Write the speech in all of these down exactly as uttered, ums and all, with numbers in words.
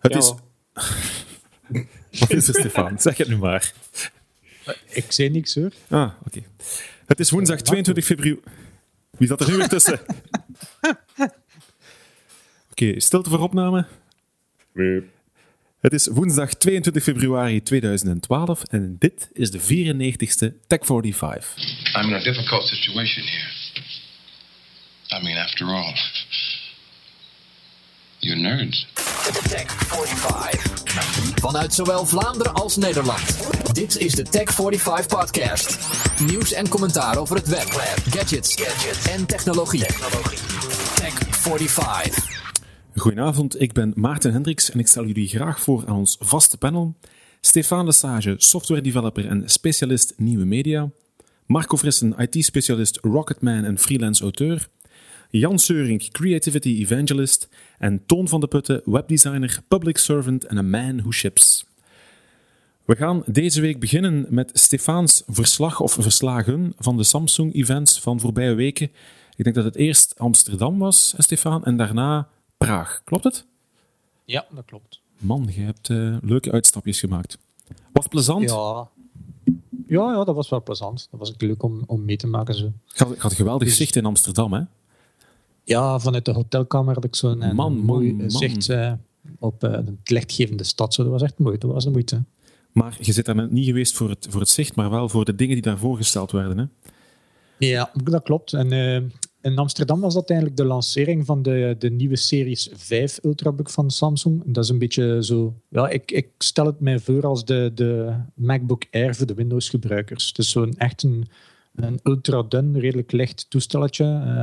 Het ja. is... Wat is er, Stefan? Zeg het nu maar. Ik zei niks, hoor. Ah, oké. Okay. Het is woensdag tweeëntwintig februari... Wie zat er nu weer tussen? Oké, okay, stilte voor opname. Nee. Het is woensdag tweeëntwintig februari tweeduizend twaalf en dit is de vierennegentigste Tech vijfenveertig. I'm in a difficult situation here. I mean, after all, you're nerds. Tech vijfenveertig. Vanuit zowel Vlaanderen als Nederland. Dit is de Tech vijfenveertig podcast. Nieuws en commentaar over het web, gadgets, gadgets. en technologie. technologie. Tech vijfenveertig. Goedenavond, ik ben Maarten Hendricks en ik stel jullie graag voor aan ons vaste panel. Stefan Lesage, software developer en specialist nieuwe media. Marco Frissen, I T-specialist, rocketman en freelance auteur. Jan Seurink, creativity evangelist. En Toon van de Putten, webdesigner, public servant en a man who ships. We gaan deze week beginnen met Stefaans verslag of verslagen van de Samsung-events van voorbije weken. Ik denk dat het eerst Amsterdam was, Stefan, en daarna Praag. Klopt het? Ja, dat klopt. Man, je hebt uh, leuke uitstapjes gemaakt. Was het plezant? Ja. Ja, ja, dat was wel plezant. Dat was leuk om, om mee te maken. Zo. Ik had, ik had een geweldig dus, zicht in Amsterdam, hè? Ja, vanuit de hotelkamer had ik zo'n man, man, mooi man. zicht uh, op uh, de lichtgevende stad. Zo. Dat was echt mooi. Dat was de moeite. Maar je zit daar niet geweest voor het, voor het zicht, maar wel voor de dingen die daar voorgesteld werden, hè? Ja, dat klopt. En uh, in Amsterdam was dat eigenlijk de lancering van de, de nieuwe Series vijf Ultrabook van Samsung. Dat is een beetje zo... Ja, ik, ik stel het mij voor als de, de MacBook Air voor de Windows-gebruikers. Het is zo'n echt een, een ultra-dun, redelijk licht toestelletje.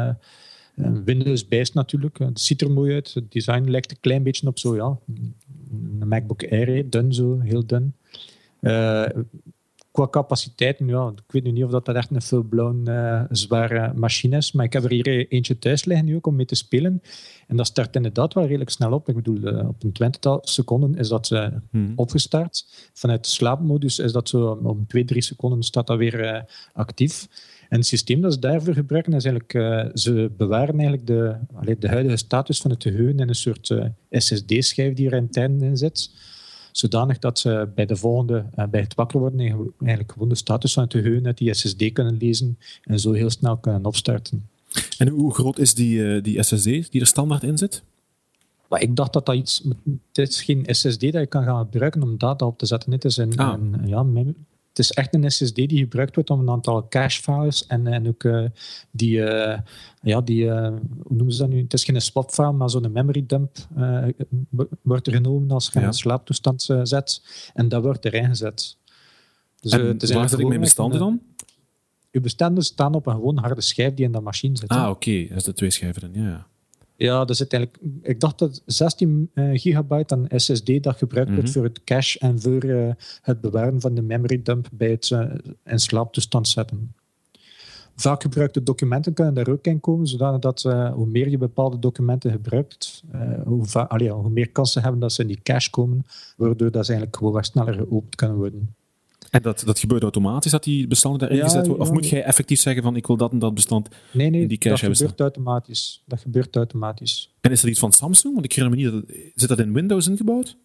Uh, Windows-based natuurlijk. Het ziet er mooi uit. Het design lijkt een klein beetje op zo, ja, een MacBook Air, dun zo, heel dun. Uh, Qua capaciteiten, ja, ik weet nu niet of dat echt een full-blown uh, zware machine is, maar ik heb er hier eentje thuis liggen nu ook om mee te spelen. En dat start inderdaad wel redelijk snel op. Ik bedoel, uh, op een twintigtal seconden is dat uh, hmm. opgestart. Vanuit de slaapmodus is dat zo om twee, drie seconden staat dat weer uh, actief. En het systeem dat ze daarvoor gebruiken is eigenlijk, uh, ze bewaren eigenlijk de, allee, de huidige status van het geheugen in een soort uh, S S D-schijf die er intern in zit. Zodanig dat ze bij de volgende, uh, bij het wakker worden, eigenlijk gewoon de status van het geheugen uit die S S D kunnen lezen en zo heel snel kunnen opstarten. En hoe groot is die, uh, die S S D die er standaard in zit? Maar ik dacht dat dat iets... Het is geen S S D dat je kan gaan gebruiken om data op te zetten. Het is een, ah. een, ja, het is echt een S S D die gebruikt wordt om een aantal cache-files en, en ook uh, die... Uh, ja, die uh, hoe noemen ze dat nu? Het is geen swap-file, maar zo'n memory dump uh, wordt er genomen als je ja. in slaaptoestand uh, zet. En dat wordt erin gezet. Dus, en uh, het is waar zit ik mijn bestanden dan? Je bestanden staan op een gewoon harde schijf die in de machine zit. Ah, oké. Okay. Dat is de twee schijven dan, ja. Ja, er zit eigenlijk... Ik dacht dat zestien gigabyte aan S S D dat gebruikt mm-hmm. wordt voor het cache en voor uh, het bewaren van de memory dump bij het uh, in slaaptoestand zetten. Vaak gebruikte documenten kunnen daar ook in komen, zodat uh, hoe meer je bepaalde documenten gebruikt, uh, hoe, va- allee, hoe meer kansen hebben dat ze in die cache komen, waardoor dat ze eigenlijk gewoon wat sneller geopend kunnen worden. En dat, dat gebeurt automatisch, dat die bestanden daarin ja, gezet worden? Of ja, moet jij effectief zeggen van ik wil dat en dat bestand nee, nee, in die cache hebben? Nee, dat gebeurt automatisch. Dat gebeurt automatisch. En is dat iets van Samsung? Want ik herinner me niet, dat, zit dat in Windows ingebouwd?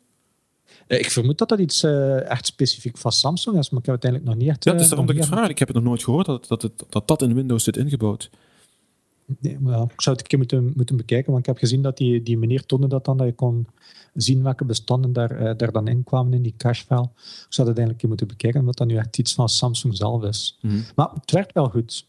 Uh, ik vermoed dat dat iets uh, echt specifiek van Samsung is, maar ik heb het eigenlijk nog niet echt... Ja, dat is daarom dat ik het vraag. Ik heb het nog nooit gehoord dat dat, het, dat dat in Windows zit ingebouwd. Nee, maar ik zou het een keer moeten, moeten bekijken, want ik heb gezien dat die, die meneer toonde dat dan, dat je kon zien welke bestanden daar, uh, daar dan in kwamen in die cachefile. Ik zou dat eigenlijk een keer moeten bekijken, omdat dat nu echt iets van Samsung zelf is. Mm-hmm. Maar het werkt wel goed.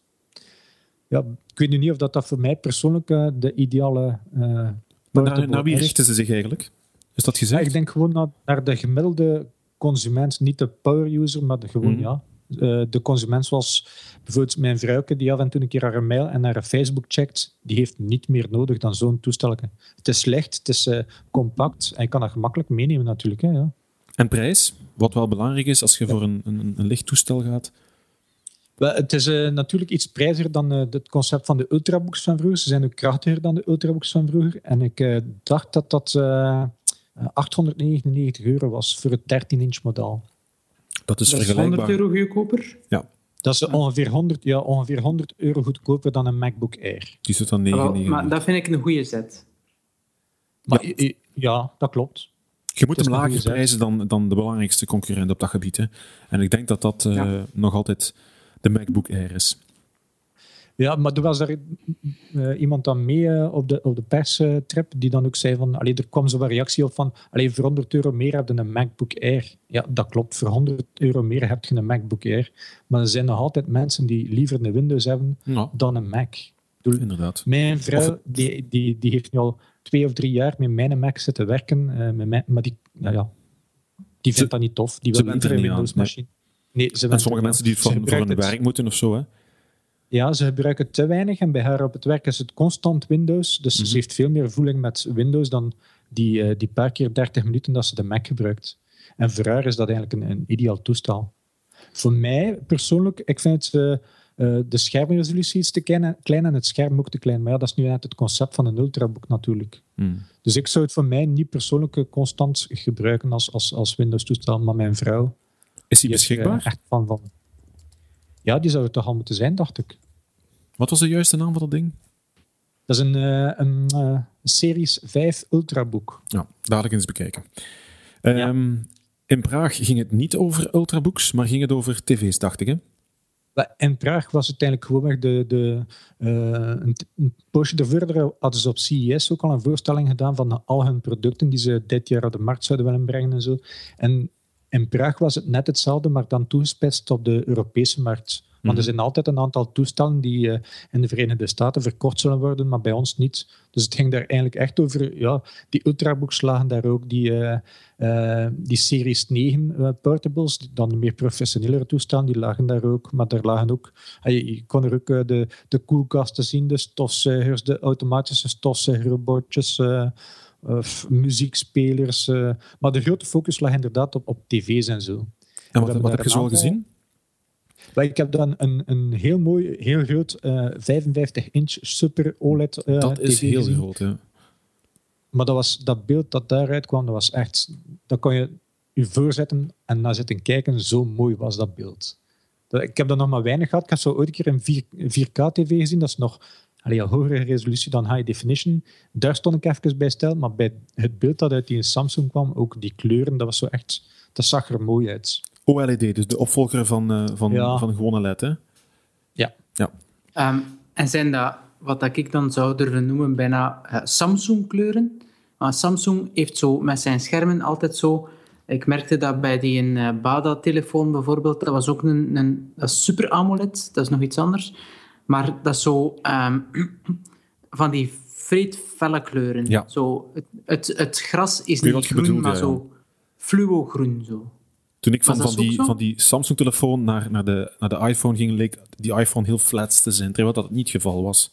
Ja, ik weet nu niet of dat, dat voor mij persoonlijk uh, de ideale... Uh, maar naar, naar wie richten ze zich eigenlijk? Is dat gezegd? Ja, ik denk gewoon naar, naar de gemiddelde consument, niet de power user, maar de, gewoon, mm. ja, uh, de consument zoals bijvoorbeeld mijn vrouwke, die af en toe een keer haar mail en haar Facebook checkt, die heeft niet meer nodig dan zo'n toestelje. Het is licht, het is uh, compact en je kan dat gemakkelijk meenemen natuurlijk. Hè, ja. En prijs? Wat wel belangrijk is als je ja. voor een, een, een licht toestel gaat? Wel, het is uh, natuurlijk iets prijziger dan uh, het concept van de Ultrabooks van vroeger. Ze zijn ook krachtiger dan de Ultrabooks van vroeger. En ik uh, dacht dat dat uh, achthonderdnegenennegentig euro was voor het dertien inch model. Dat is dat vergelijkbaar. honderd euro goedkoper? Ja. Dat is ongeveer honderd, ja, ongeveer honderd euro goedkoper dan een MacBook Air. Die zit dan negen negenennegentig. Maar dat vind ik een goede zet. Maar, ja. ja, dat klopt. Je Je moet Het hem is een lager goede prijzen dan, dan de belangrijkste concurrent op dat gebied. Hè. En ik denk dat dat uh, ja. nog altijd de MacBook Air is. Ja, maar er was er uh, iemand dan mee uh, op de, op de perstrip die dan ook zei van, allee, er kwam zo'n reactie op van, allee, voor honderd euro meer heb je een MacBook Air. Ja, dat klopt. Voor honderd euro meer heb je een MacBook Air. Maar er zijn nog altijd mensen die liever een Windows hebben ja. dan een Mac. Doe, Inderdaad. Mijn vrouw, of... die, die, die heeft nu al twee of drie jaar met mijn Mac zitten werken, uh, met mijn, maar die, nou ja, die vindt ze, dat niet tof. Die wil liever een Windows-machine. Nee. Nee, en sommige mensen die het voor, voor hun werk moeten of zo, hè? Ja, ze gebruiken het te weinig en bij haar op het werk is het constant Windows. Dus mm-hmm. ze heeft veel meer voeling met Windows dan die, uh, die paar keer dertig minuten dat ze de Mac gebruikt. En voor haar is dat eigenlijk een, een ideaal toestel. Voor mij persoonlijk, ik vind het, uh, uh, de schermresolutie iets te klein, klein en het scherm ook te klein. Maar ja, dat is nu net het concept van een ultrabook natuurlijk. Mm. Dus ik zou het voor mij niet persoonlijk constant gebruiken als, als, als Windows-toestel, maar mijn vrouw... Is die beschikbaar? Is, uh, echt van, van. Ja, die zou het toch al moeten zijn, dacht ik. Wat was de juiste naam van dat ding? Dat is een, uh, een uh, Series vijf Ultrabook. Ja, dadelijk eens bekijken. Um, ja. In Praag ging het niet over ultrabooks, maar ging het over tv's, dacht ik, hè? In Praag was het eigenlijk gewoon de... de uh, een, een poosje ervoor hadden ze op C E S ook al een voorstelling gedaan van al hun producten die ze dit jaar op de markt zouden willen brengen en zo. En in Praag was het net hetzelfde, maar dan toegespitst op de Europese markt. Want mm-hmm. er zijn altijd een aantal toestellen die uh, in de Verenigde Staten verkocht zullen worden, maar bij ons niet. Dus het ging daar eigenlijk echt over... Ja, die ultrabooks lagen daar ook, die, uh, uh, die Series negen uh, portables, dan de meer professionelere toestellen, die lagen daar ook. Maar daar lagen ook... Uh, je, je kon er ook uh, de, de koelkasten zien, de stofzuigers, de automatische stofzuigerrobotjes... Uh, Of muziekspelers. Uh, maar de grote focus lag inderdaad op, op tv's en zo. En wat, wat heb je zo al gezien? Well, ik heb dan een, een heel mooi, heel groot uh, vijfenvijftig inch Super O L E D uh, Dat is T V heel gezien. groot, ja. Maar dat, was, dat beeld dat daaruit kwam, dat was echt... Dat kon je je voorzetten en naar zitten kijken. Zo mooi was dat beeld. Dat, ik heb dat nog maar weinig gehad. Ik heb zo ooit een keer een vier K tv gezien. Dat is nog... Allee, al hogere resolutie dan high definition. Daar stond ik even bij stil, maar bij het beeld dat uit die Samsung kwam, ook die kleuren, dat was zo echt... Dat zag er mooi uit. O L E D, dus de opvolger van, uh, van, ja. van de gewone L E D, hè? Ja. ja. Um, en zijn dat, wat dat ik dan zou durven noemen, bijna uh, Samsung-kleuren? Uh, Samsung heeft zo met zijn schermen altijd zo... Ik merkte dat bij die uh, Bada-telefoon bijvoorbeeld, dat was ook een, een, een Super AMOLED, dat is nog iets anders... Maar dat is zo um, van die vreedfelle kleuren. Ja. Zo, het, het, het gras is niet groen, bedoelde, maar zo fluo-groen. Zo. Toen ik van, van, die, van die Samsung-telefoon naar, naar, de, naar de iPhone ging, leek die iPhone heel flats te zijn, terwijl dat niet het geval was.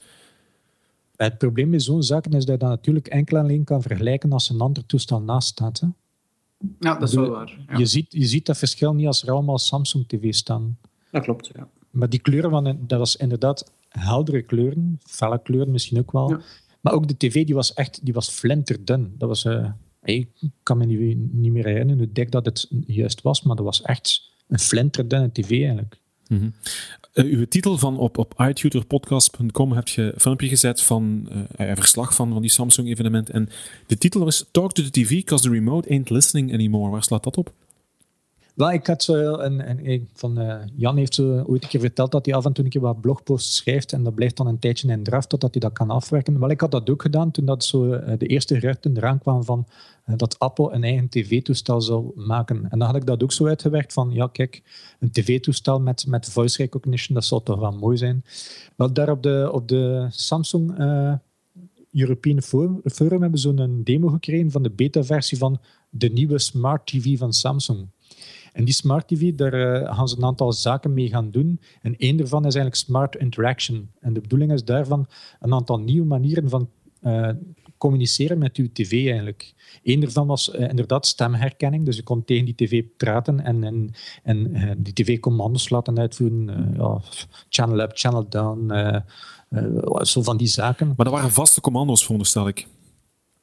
Het probleem met zo'n zaken is dat je dat natuurlijk enkel alleen kan vergelijken als een ander toestel naast staat. Hè? Ja, dat is wel waar. Ja. Je, ziet, je ziet dat verschil niet als er allemaal Samsung-tv's staan. Dat klopt, ja. Maar die kleuren, van, dat was inderdaad heldere kleuren, felle kleuren misschien ook wel. Ja. Maar ook de tv die was echt die was flinterdun. Dat was, uh, ik kan me niet, niet meer herinneren hoe dik dat het juist was, maar dat was echt een flinterdunne tv eigenlijk. Mm-hmm. Uh, uw titel van op, op i tutor podcast punt com heb je een filmpje gezet van uh, een verslag van, van die Samsung-evenement. En de titel was Talk to the T V because the remote ain't listening anymore. Waar slaat dat op? Wel, ik had zo een, een, een van uh, Jan heeft zo ooit een keer verteld dat hij af en toe een keer wat blogposts schrijft en dat blijft dan een tijdje in draft totdat hij dat kan afwerken. Wel, ik had dat ook gedaan toen dat zo, uh, de eerste geruchten eraan kwamen van uh, dat Apple een eigen tv-toestel zou maken. En dan had ik dat ook zo uitgewerkt van, ja kijk, een tv-toestel met, met voice recognition, dat zou toch wel mooi zijn. Wel, daar op de, op de Samsung uh, European Forum, Forum hebben ze zo'n demo gekregen van de beta-versie van de nieuwe Smart T V van Samsung. En die Smart T V, daar uh, gaan ze een aantal zaken mee gaan doen. En één daarvan is eigenlijk Smart Interaction. En de bedoeling is daarvan een aantal nieuwe manieren van uh, communiceren met uw tv eigenlijk. Eén daarvan was uh, inderdaad stemherkenning. Dus je kon tegen die tv praten en, en, en uh, die tv-commando's laten uitvoeren. Uh, ja, channel up, channel down, uh, uh, zo van die zaken. Maar dat waren vaste commando's, veronderstel ik.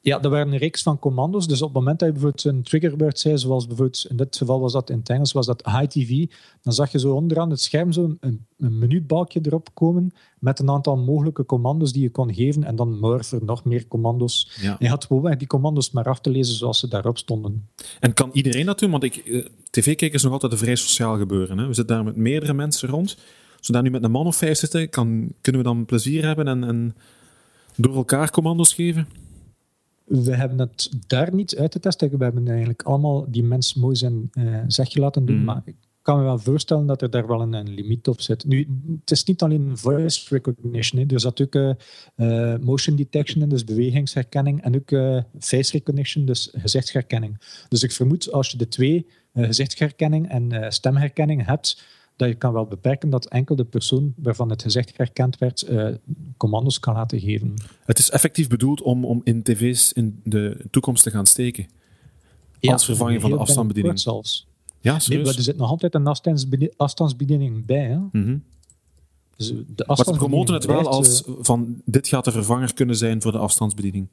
Ja, dat waren een reeks van commando's. Dus op het moment dat je bijvoorbeeld een triggerword zei, zoals bijvoorbeeld in dit geval was dat in het Engels, was dat high T V, dan zag je zo onderaan het scherm zo een, een menubalkje erop komen met een aantal mogelijke commando's die je kon geven en dan more voor nog meer commando's. Ja. En je had gewoon die commando's maar af te lezen zoals ze daarop stonden. En kan iedereen dat doen? Want ik, eh, tv-kijken is nog altijd een vrij sociaal gebeuren. Hè? We zitten daar met meerdere mensen rond. Als we daar nu met een man of vijf zitten, kan, kunnen we dan plezier hebben en, en door elkaar commando's geven? We hebben het daar niet uitgetest. We hebben eigenlijk allemaal die mensen mooi zijn uh, zegje laten doen. Mm. Maar ik kan me wel voorstellen dat er daar wel een, een limiet op zit. Nu, het is niet alleen voice recognition. Hè. Er zat ook uh, uh, motion detection, dus bewegingsherkenning. En ook uh, face recognition, dus gezichtsherkenning. Dus ik vermoed, als je de twee, uh, gezichtsherkenning en uh, stemherkenning hebt, dat je kan wel beperken dat enkel de persoon waarvan het gezicht herkend werd, uh, commando's kan laten geven. Het is effectief bedoeld om, om in tv's in de toekomst te gaan steken. Ja, als vervanging van de heel afstandsbediening. binnenkort zelfs. Ja, Nee, serieus? maar er zit nog altijd een afstandsbediening, afstandsbediening bij. Hè? Mhm. Dus de Maar ze afstandsbediening promoten het wel blijft, als uh, van dit gaat de vervanger kunnen zijn voor de afstandsbediening.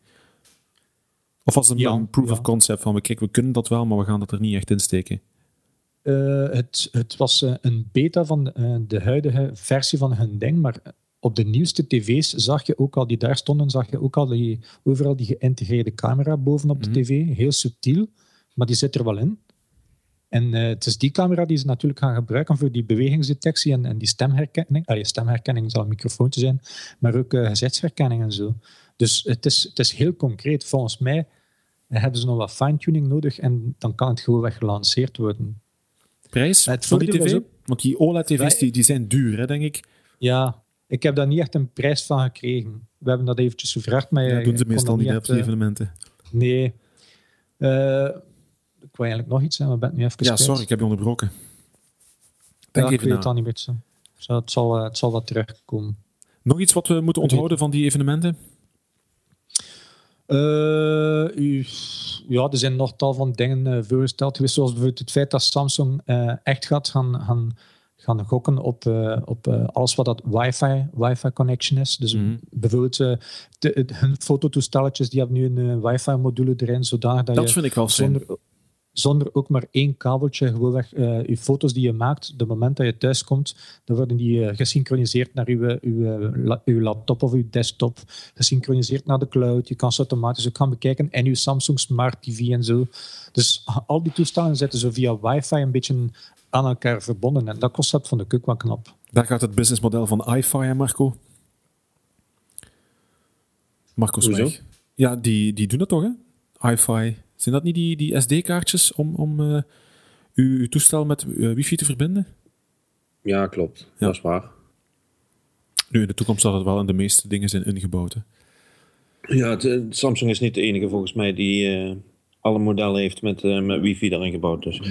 Of als een, Ja, een proof ja. of concept van kijk, we kunnen dat wel, maar we gaan dat er niet echt in steken. Uh, het, het was uh, een beta van uh, de huidige versie van hun ding, maar op de nieuwste tv's zag je ook al, die daar stonden, zag je ook al die, overal die geïntegreerde camera bovenop de Mhm. tv. Heel subtiel, maar die zit er wel in. En uh, het is die camera die ze natuurlijk gaan gebruiken voor die bewegingsdetectie en, en die stemherkenning. Allee, stemherkenning zal een microfoontje zijn, maar ook uh, gezichtsherkenning en zo. Dus het is, het is heel concreet. Volgens mij hebben ze nog wat fine-tuning nodig en dan kan het gewoon weg gelanceerd worden. Prijs Het van die voordeel tv? is ook- Want die O L E D-tv's Wij- die, die zijn duur, hè, denk ik. Ja, ik heb daar niet echt een prijs van gekregen. We hebben dat eventjes gevraagd, maar Ja, ik doen ze kon meestal dat niet hè, op echt, die eh, evenementen. Nee. Uh, ik wou eigenlijk nog iets zeggen, maar ben het nu even Ja, kwijt. sorry, ik heb je onderbroken. Ja, Denk ik even weet het na. al niet meer zo. Zo, het, zal, uh, het zal wat terugkomen. Nog iets wat we moeten onthouden van die evenementen? Uh, u, ja, er zijn nog tal van dingen uh, voorgesteld geweest, zoals bijvoorbeeld het feit dat Samsung uh, echt gaat gaan, gaan, gaan gokken op, uh, op uh, alles wat dat wifi, wifi connection is. Dus Mhm. bijvoorbeeld uh, de, de, hun fototoestelletjes, die hebben nu een uh, wifi module erin, zodanig dat, Dat je vind ik wel fijn. zonder, zonder ook maar één kabeltje gewoonweg uh, je foto's die je maakt, de moment dat je thuis komt, dan worden die uh, gesynchroniseerd naar uw, uw, la, uw laptop of uw desktop, gesynchroniseerd naar de cloud. Je kan ze automatisch ook gaan bekijken en uw Samsung Smart T V en zo. Dus al die toestellen zitten zo via wifi een beetje aan elkaar verbonden en dat concept vond ik ook wel knap. Daar gaat het businessmodel van iFi, hè, Marco? Marco is Hoezo? weg. Ja, die, die doen dat toch, hè? iFi. Zijn dat niet die, die S D-kaartjes om, om uh, uw, uw toestel met uh, wifi te verbinden? Ja, klopt. Ja. Dat is waar. Nu, in de toekomst zal het wel in de meeste dingen zijn ingebouwd. Hè. Ja, het, eh, Samsung is niet de enige volgens mij die uh, alle modellen heeft met, uh, met wifi daarin gebouwd. Dus.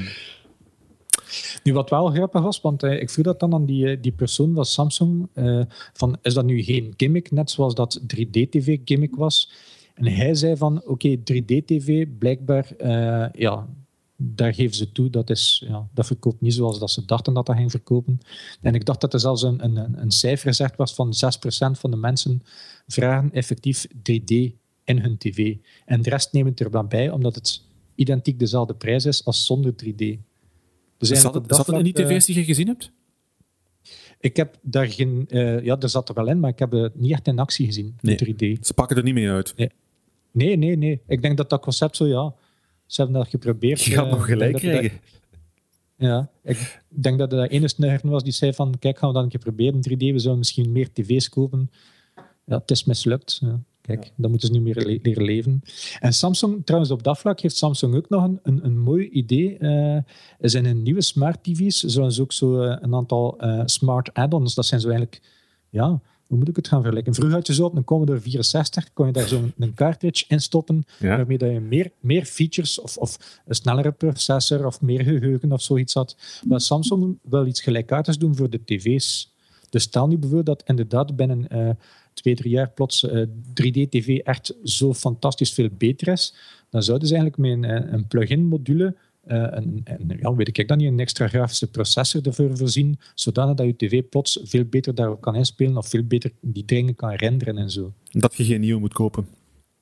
Nu, wat wel grappig was, want uh, ik vroeg dat dan aan die, uh, die persoon van Samsung, uh, van, is dat nu geen gimmick, net zoals dat drie D-tv gimmick was? En hij zei van, oké, okay, drie D-tv, blijkbaar, uh, ja, daar geven ze toe, dat, is, ja, dat verkoopt niet zoals dat ze dachten dat dat ging verkopen. En ik dacht dat er zelfs een, een, een cijfer gezegd was van zes procent van de mensen vragen effectief drie D in hun tv. En de rest nemen het er dan bij, omdat het identiek dezelfde prijs is als zonder drie D. Dus zat het, zat het in die tv's die je gezien hebt? Ik heb daar geen... Uh, ja, er zat er wel in, maar ik heb het niet echt in actie gezien, Nee. drie D. Ze pakken er niet mee uit. Nee. nee, nee, nee. Ik denk dat dat concept zo, ja... Ze hebben dat geprobeerd. Je gaat uh, nog gelijk ik denk dat krijgen. dat- ja, ik denk dat er ene snurren was die zei van, kijk, gaan we dat een keer proberen in drie D, we zullen misschien meer tv's kopen. Ja, het is mislukt. Ja. Kijk, ja. Dan moeten ze nu meer le- leren leven. En Samsung, trouwens op dat vlak, heeft Samsung ook nog een, een, een mooi idee. Uh, er zijn een nieuwe smart tv's, zullen ze ook zo uh, een aantal uh, smart add-ons, dat zijn zo eigenlijk, ja, hoe moet ik het gaan vergelijken? Vroeger had je zo op een Commodore vierenzestig, kon je daar zo'n een cartridge in stoppen, Ja. waarmee dat je meer, meer features of, of een snellere processor of meer geheugen of zoiets had. Maar Samsung wil iets gelijkaardigs doen voor de tv's. Dus stel nu bijvoorbeeld dat inderdaad binnen uh, twee, drie jaar plots uh, drie D-tv echt zo fantastisch veel beter is, dan zouden ze eigenlijk met een, een plug-in module Uh, een, een, ja, weet ik dan niet, een extra grafische processor ervoor voorzien, zodanig dat je tv plots veel beter daarop kan inspelen of veel beter die dingen kan renderen en zo. Dat je geen nieuwe moet kopen.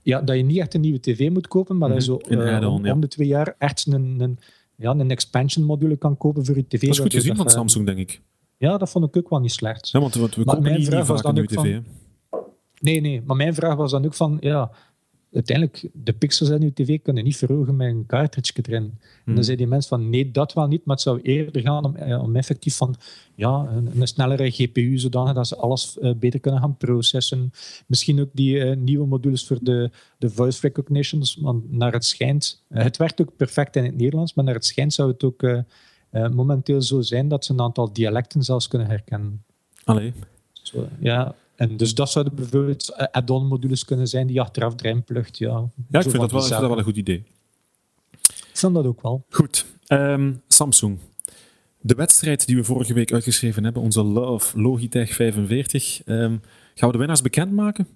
ja, dat je niet echt een nieuwe tv moet kopen, maar mm-hmm. dat je zo uh, uh, om, ja. om de twee jaar echt een, een, ja, een expansion module kan kopen voor je tv. Dat is goed gezien dat, van uh, Samsung, denk ik. Ja, dat vond ik ook wel niet slecht. Ja, want, want we kopen niet, niet vaak een nieuwe tv. Van, nee, nee, maar mijn vraag was dan ook van, ja, uiteindelijk, de pixels in je tv kunnen niet verhogen met een cartridge erin. Hmm. En dan zei die mensen van, nee, dat wel niet, maar het zou eerder gaan om, om effectief van, ja, een, een snellere G P U, zodanig dat ze alles uh, beter kunnen gaan processen. Misschien ook die uh, nieuwe modules voor de, de voice recognitions, want naar het schijnt, uh, het werkt ook perfect in het Nederlands, maar naar het schijnt zou het ook uh, uh, momenteel zo zijn dat ze een aantal dialecten zelfs kunnen herkennen. Allee. Zo, ja. En dus dat zouden bijvoorbeeld add-on modules kunnen zijn die je achteraf erin plugt. Ja, ja ik, vind dat wel, ik vind dat wel een goed idee. Ik vind dat ook wel. Goed. Um, Samsung. De wedstrijd die we vorige week uitgeschreven hebben, onze Love Logitech vijfenveertig. Um, gaan we de winnaars bekendmaken?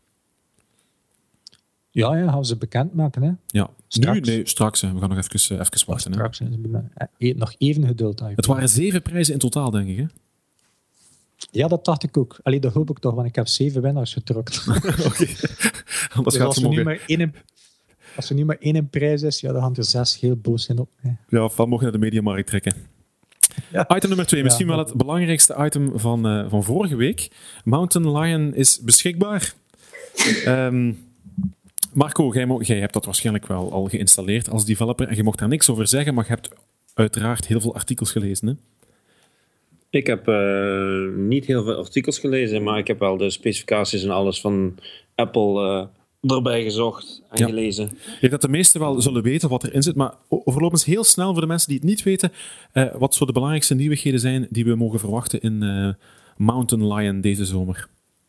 Ja, ja, gaan we ze bekendmaken. Hè? Ja. Straks. Nu? Nee, straks. Hè. We gaan nog even, uh, even wachten. Straks. Hè. Nog even geduld. Het waren zeven prijzen in totaal, denk ik. Hè? Ja, dat dacht ik ook. Allee, dat hoop ik toch, want ik heb zeven winnaars getrokken. Oké. Okay. Anders dus gaat als, er nu maar één, als er nu maar één prijs is, ja, dan gaan er zes heel boos zijn op mij. Ja, of dan mogen naar de mediamarkt trekken. Ja. Item nummer twee, misschien ja, wel het belangrijkste item van, uh, van vorige week. Mountain Lion is beschikbaar. Um, Marco, jij, mo- jij hebt dat waarschijnlijk wel al geïnstalleerd als developer en je mocht daar niks over zeggen, maar je hebt uiteraard heel veel artikels gelezen, hè? Ik heb uh, niet heel veel artikels gelezen, maar ik heb wel de specificaties en alles van Apple uh, erbij gezocht en ja. gelezen. Ik denk dat de meesten wel zullen weten wat erin zit, maar overloop eens heel snel voor de mensen die het niet weten, uh, wat zo de belangrijkste nieuwigheden zijn die we mogen verwachten in uh, Mountain Lion deze zomer.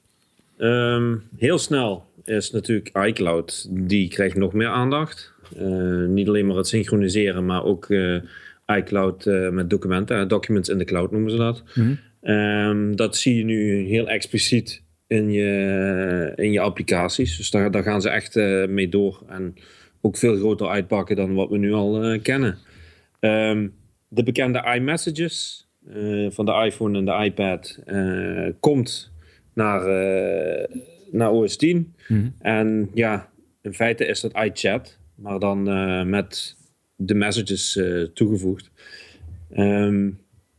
Um, heel snel is natuurlijk iCloud. Die krijgt nog meer aandacht. Uh, niet alleen maar het synchroniseren, maar ook uh, iCloud uh, met documenten. Uh, documents in the cloud noemen ze dat. Mm-hmm. Um, dat zie je nu heel expliciet in je, in je applicaties. Dus daar, daar gaan ze echt uh, mee door. En ook veel groter uitpakken dan wat we nu al uh, kennen. Um, de bekende iMessages uh, van de iPhone en de iPad uh, komt naar, uh, naar O S tien. Mm-hmm. En ja, in feite is dat iChat, maar dan uh, met de messages uh, toegevoegd. Um,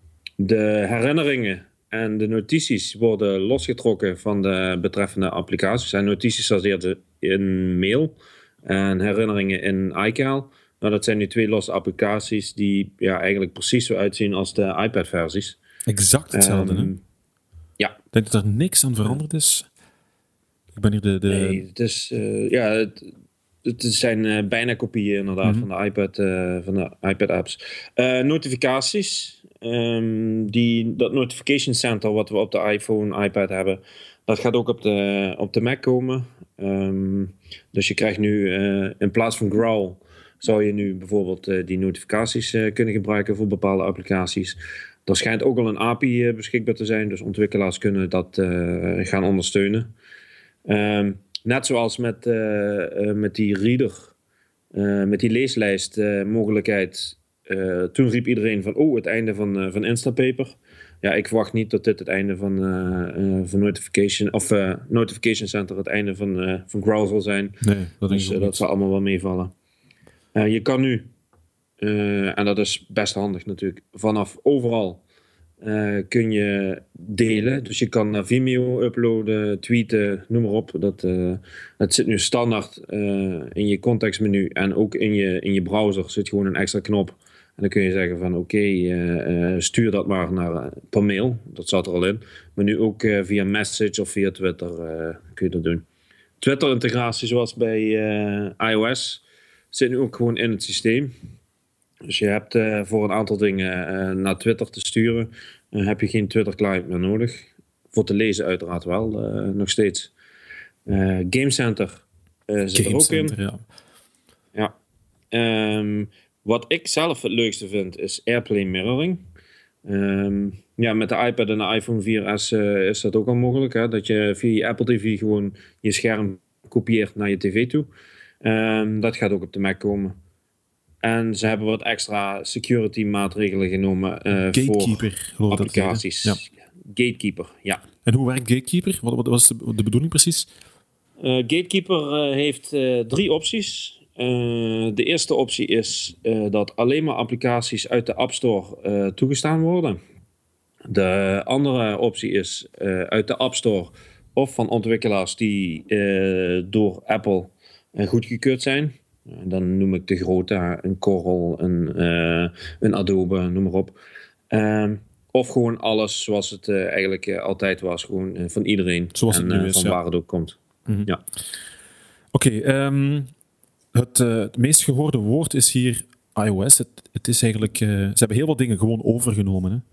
de herinneringen en de notities worden losgetrokken van de betreffende applicaties. En notities baseert in mail en herinneringen in iCal. Nou, dat zijn nu twee losse applicaties die ja, eigenlijk precies zo uitzien als de iPad-versies. Exact hetzelfde, um, hè? Ja. Ik denk dat er niks aan veranderd is. Ik ben hier de... de... Nee, het is... Uh, ja, het, het zijn uh, bijna kopieën inderdaad mm-hmm. van de iPad, uh, van de iPad-apps. Uh, notificaties. Um, die, dat notification center wat we op de iPhone, iPad hebben, dat gaat ook op de, op de Mac komen. Um, dus je krijgt nu uh, in plaats van Growl zou je nu bijvoorbeeld uh, die notificaties uh, kunnen gebruiken voor bepaalde applicaties. Er schijnt ook al een A P I uh, beschikbaar te zijn, dus ontwikkelaars kunnen dat uh, gaan ondersteunen. Um, net zoals met, uh, uh, met die reader, uh, met die leeslijst uh, mogelijkheid. Uh, toen riep iedereen van, oh, het einde van, uh, van Instapaper. Ja, ik verwacht niet dat dit het einde van, uh, uh, van Notification, of uh, Notification Center, het einde van, uh, van Growl zal zijn. Nee, dat dus uh, dat zal allemaal wel meevallen. Uh, je kan nu, uh, en dat is best handig natuurlijk, vanaf overal uh, kun je delen. Dus je kan naar Vimeo uploaden, tweeten, noem maar op. Dat, uh, dat zit nu standaard uh, in je contextmenu en ook in je, in je browser zit gewoon een extra knop. En dan kun je zeggen van oké, okay, uh, uh, stuur dat maar naar, uh, per mail. Dat zat er al in. Maar nu ook uh, via Message of via Twitter uh, kun je dat doen. Twitter-integratie zoals bij uh, iOS zit nu ook gewoon in het systeem. Dus je hebt uh, voor een aantal dingen uh, naar Twitter te sturen, uh, heb je geen Twitter-client meer nodig. Voor te lezen uiteraard wel, uh, nog steeds. Uh, Game Center uh, zit Game er ook Center, in. Ja. ja. Um, Wat ik zelf het leukste vind, is AirPlay Mirroring. Um, ja, met de iPad en de iPhone vier S uh, is dat ook al mogelijk. Hè? Dat je via je Apple T V gewoon je scherm kopieert naar je tv toe. Um, dat gaat ook op de Mac komen. En ze hebben wat extra security maatregelen genomen uh, Gatekeeper, voor applicaties. Ja. Gatekeeper, ja. En hoe werkt Gatekeeper? Wat, wat was de, de bedoeling precies? Uh, Gatekeeper uh, heeft uh, drie opties. Uh, de eerste optie is uh, dat alleen maar applicaties uit de App Store uh, toegestaan worden. De andere optie is uh, uit de App Store of van ontwikkelaars die uh, door Apple uh, goedgekeurd zijn. Uh, dan noem ik de grote, een Corel, een, uh, een Adobe, noem maar op. Uh, of gewoon alles zoals het uh, eigenlijk uh, altijd was, gewoon uh, van iedereen. Zoals het en nu uh, is, van ja. waar het ook komt. Mm-hmm. Ja. Oké, okay, um, het, uh, het meest gehoorde woord is hier iOS. Het, het is eigenlijk, uh, ze hebben heel veel dingen gewoon overgenomen, hè?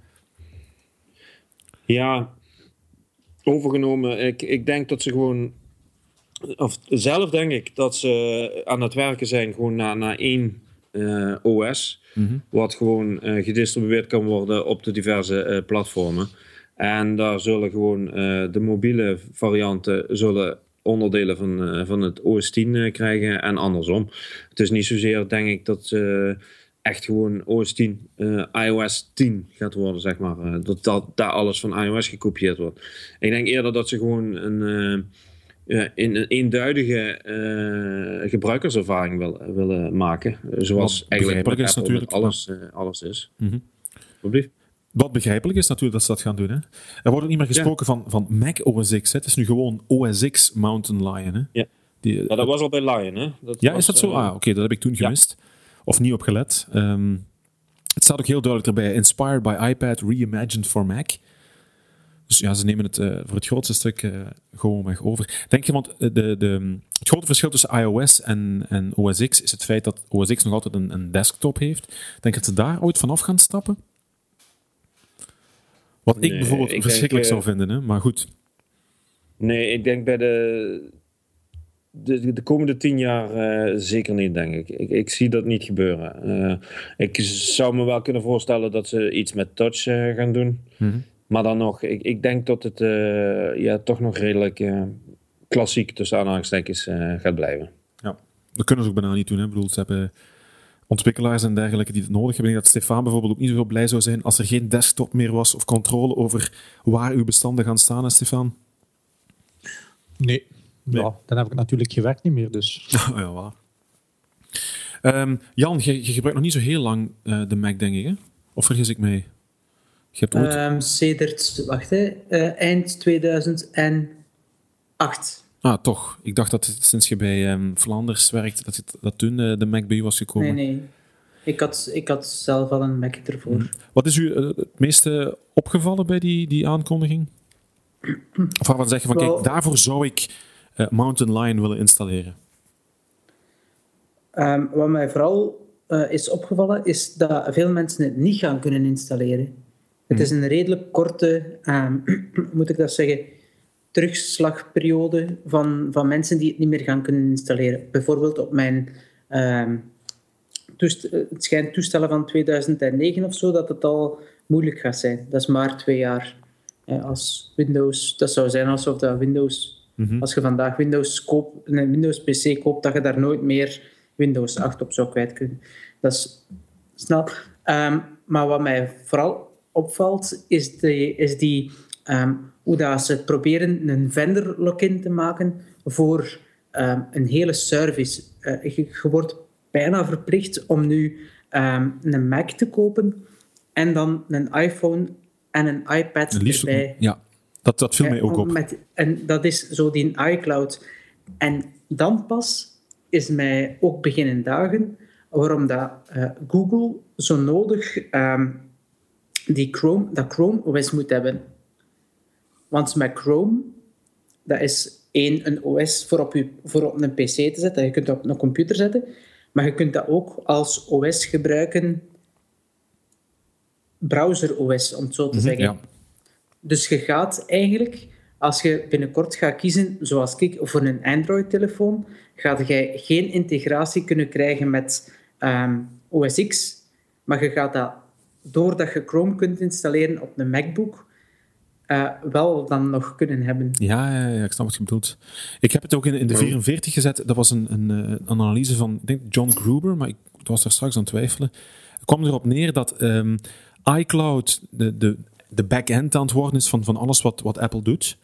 Ja, overgenomen. Ik, ik denk dat ze gewoon, of zelf denk ik dat ze aan het werken zijn gewoon naar, naar één uh, O S, mm-hmm. wat gewoon uh, gedistribueerd kan worden op de diverse uh, platformen. En daar zullen gewoon uh, de mobiele varianten zullen onderdelen van, uh, van het O S tien uh, krijgen en andersom. Het is niet zozeer, denk ik, dat ze uh, echt gewoon O S tien, uh, iOS tien gaat worden, zeg maar. Uh, dat, dat daar alles van iOS gekopieerd wordt. Ik denk eerder dat ze gewoon een, uh, uh, in een eenduidige uh, gebruikerservaring wil, willen maken. Uh, zoals Wat eigenlijk met is Apple natuurlijk, met alles, uh, alles is. Mm-hmm. Alsjeblieft. Wat begrijpelijk is natuurlijk dat ze dat gaan doen. Hè? Er wordt ook niet meer gesproken ja. van, van Mac O S X. Hè? Het is nu gewoon O S X Mountain Lion. Hè? Ja. Die, ja, dat het, was al bij Lion. Hè? Dat ja, was, is dat zo? Uh, ah, oké, okay, dat heb ik toen gemist. Ja. Of niet opgelet. Um, het staat ook heel duidelijk erbij. Inspired by iPad, reimagined for Mac. Dus ja, ze nemen het uh, voor het grootste stuk uh, gewoon weg over. Denk je, want de, de, het grote verschil tussen iOS en, en O S X is het feit dat O S X nog altijd een, een desktop heeft. Denk je dat ze daar ooit vanaf gaan stappen? Wat ik nee, bijvoorbeeld ik verschrikkelijk denk, zou vinden, hè? Maar goed. Nee, ik denk bij de, de, de komende tien jaar uh, zeker niet, denk ik. ik. Ik zie dat niet gebeuren. Uh, ik zou me wel kunnen voorstellen dat ze iets met touch uh, gaan doen. Mm-hmm. Maar dan nog, ik, ik denk dat het uh, ja, toch nog redelijk uh, klassiek tussen aanhalingstekens uh, gaat blijven. Ja, dat kunnen ze ook bijna niet doen. Hè? Ik bedoel, ze hebben ontwikkelaars en dergelijke die het nodig hebben. Ik denk dat Stefan bijvoorbeeld ook niet zo blij zou zijn als er geen desktop meer was of controle over waar uw bestanden gaan staan, hè, Stefan? Nee. nee. Ja, dan heb ik natuurlijk je werk niet meer, dus. Oh, ja, waar. Um, Jan, je, je gebruikt nog niet zo heel lang uh, de Mac, denk ik, hè? Of vergis ik mij? Je hebt ooit... Um, sedert, wacht, hè, uh, eind tweeduizend acht. Ah, toch. Ik dacht dat het, sinds je bij um, Vlaanders werkte, dat, het, dat toen uh, de Mac bij u was gekomen. Nee, nee. Ik had, ik had zelf al een Mac ervoor. Hmm. Wat is u uh, het meeste opgevallen bij die, die aankondiging? Of waarvan zeg je van, well, kijk, daarvoor zou ik uh, Mountain Lion willen installeren? Um, wat mij vooral uh, is opgevallen, is dat veel mensen het niet gaan kunnen installeren. Hmm. Het is een redelijk korte, um, moet ik dat zeggen, terugslagperiode van, van mensen die het niet meer gaan kunnen installeren. Bijvoorbeeld op mijn um, toest- het schijnt toestellen van tweeduizend negen of zo, dat het al moeilijk gaat zijn. Dat is maar twee jaar. Ja, als Windows, dat zou zijn alsof dat Windows, mm-hmm. als je vandaag Windows koop, een Windows P C koopt, dat je daar nooit meer Windows acht op zou kwijt kunnen. Dat is snel. Um, maar wat mij vooral opvalt, is, de, is die... Um, hoe dat ze proberen een vendor login te maken voor um, een hele service. Uh, je, je wordt bijna verplicht om nu um, een Mac te kopen en dan een iPhone en een iPad erbij. Ja, dat, dat viel mij ook op. Met, en dat is zo die iCloud. En dan pas is mij ook beginnen dagen waarom dat, uh, Google zo nodig um, die Chrome, dat Chrome O S moet hebben. Want met Chrome, dat is één, een O S voor op, je, voor op een P C te zetten. Je kunt dat op een computer zetten. Maar je kunt dat ook als O S gebruiken. Browser-O S, om het zo te mm-hmm, zeggen. Ja. Dus je gaat eigenlijk, als je binnenkort gaat kiezen, zoals ik, voor een Android-telefoon, ga je geen integratie kunnen krijgen met um, O S X. Maar je gaat dat, doordat je Chrome kunt installeren op een MacBook... Uh, wel dan nog kunnen hebben. Ja, ja, ja, ik snap wat je bedoelt. Ik heb het ook in, in de vierenveertig gezet. Dat was een, een, een analyse van, ik denk, John Gruber, maar ik was daar straks aan het twijfelen. Het kwam erop neer dat um, iCloud de, de, de back-end aan het worden is van, van alles wat, wat Apple doet.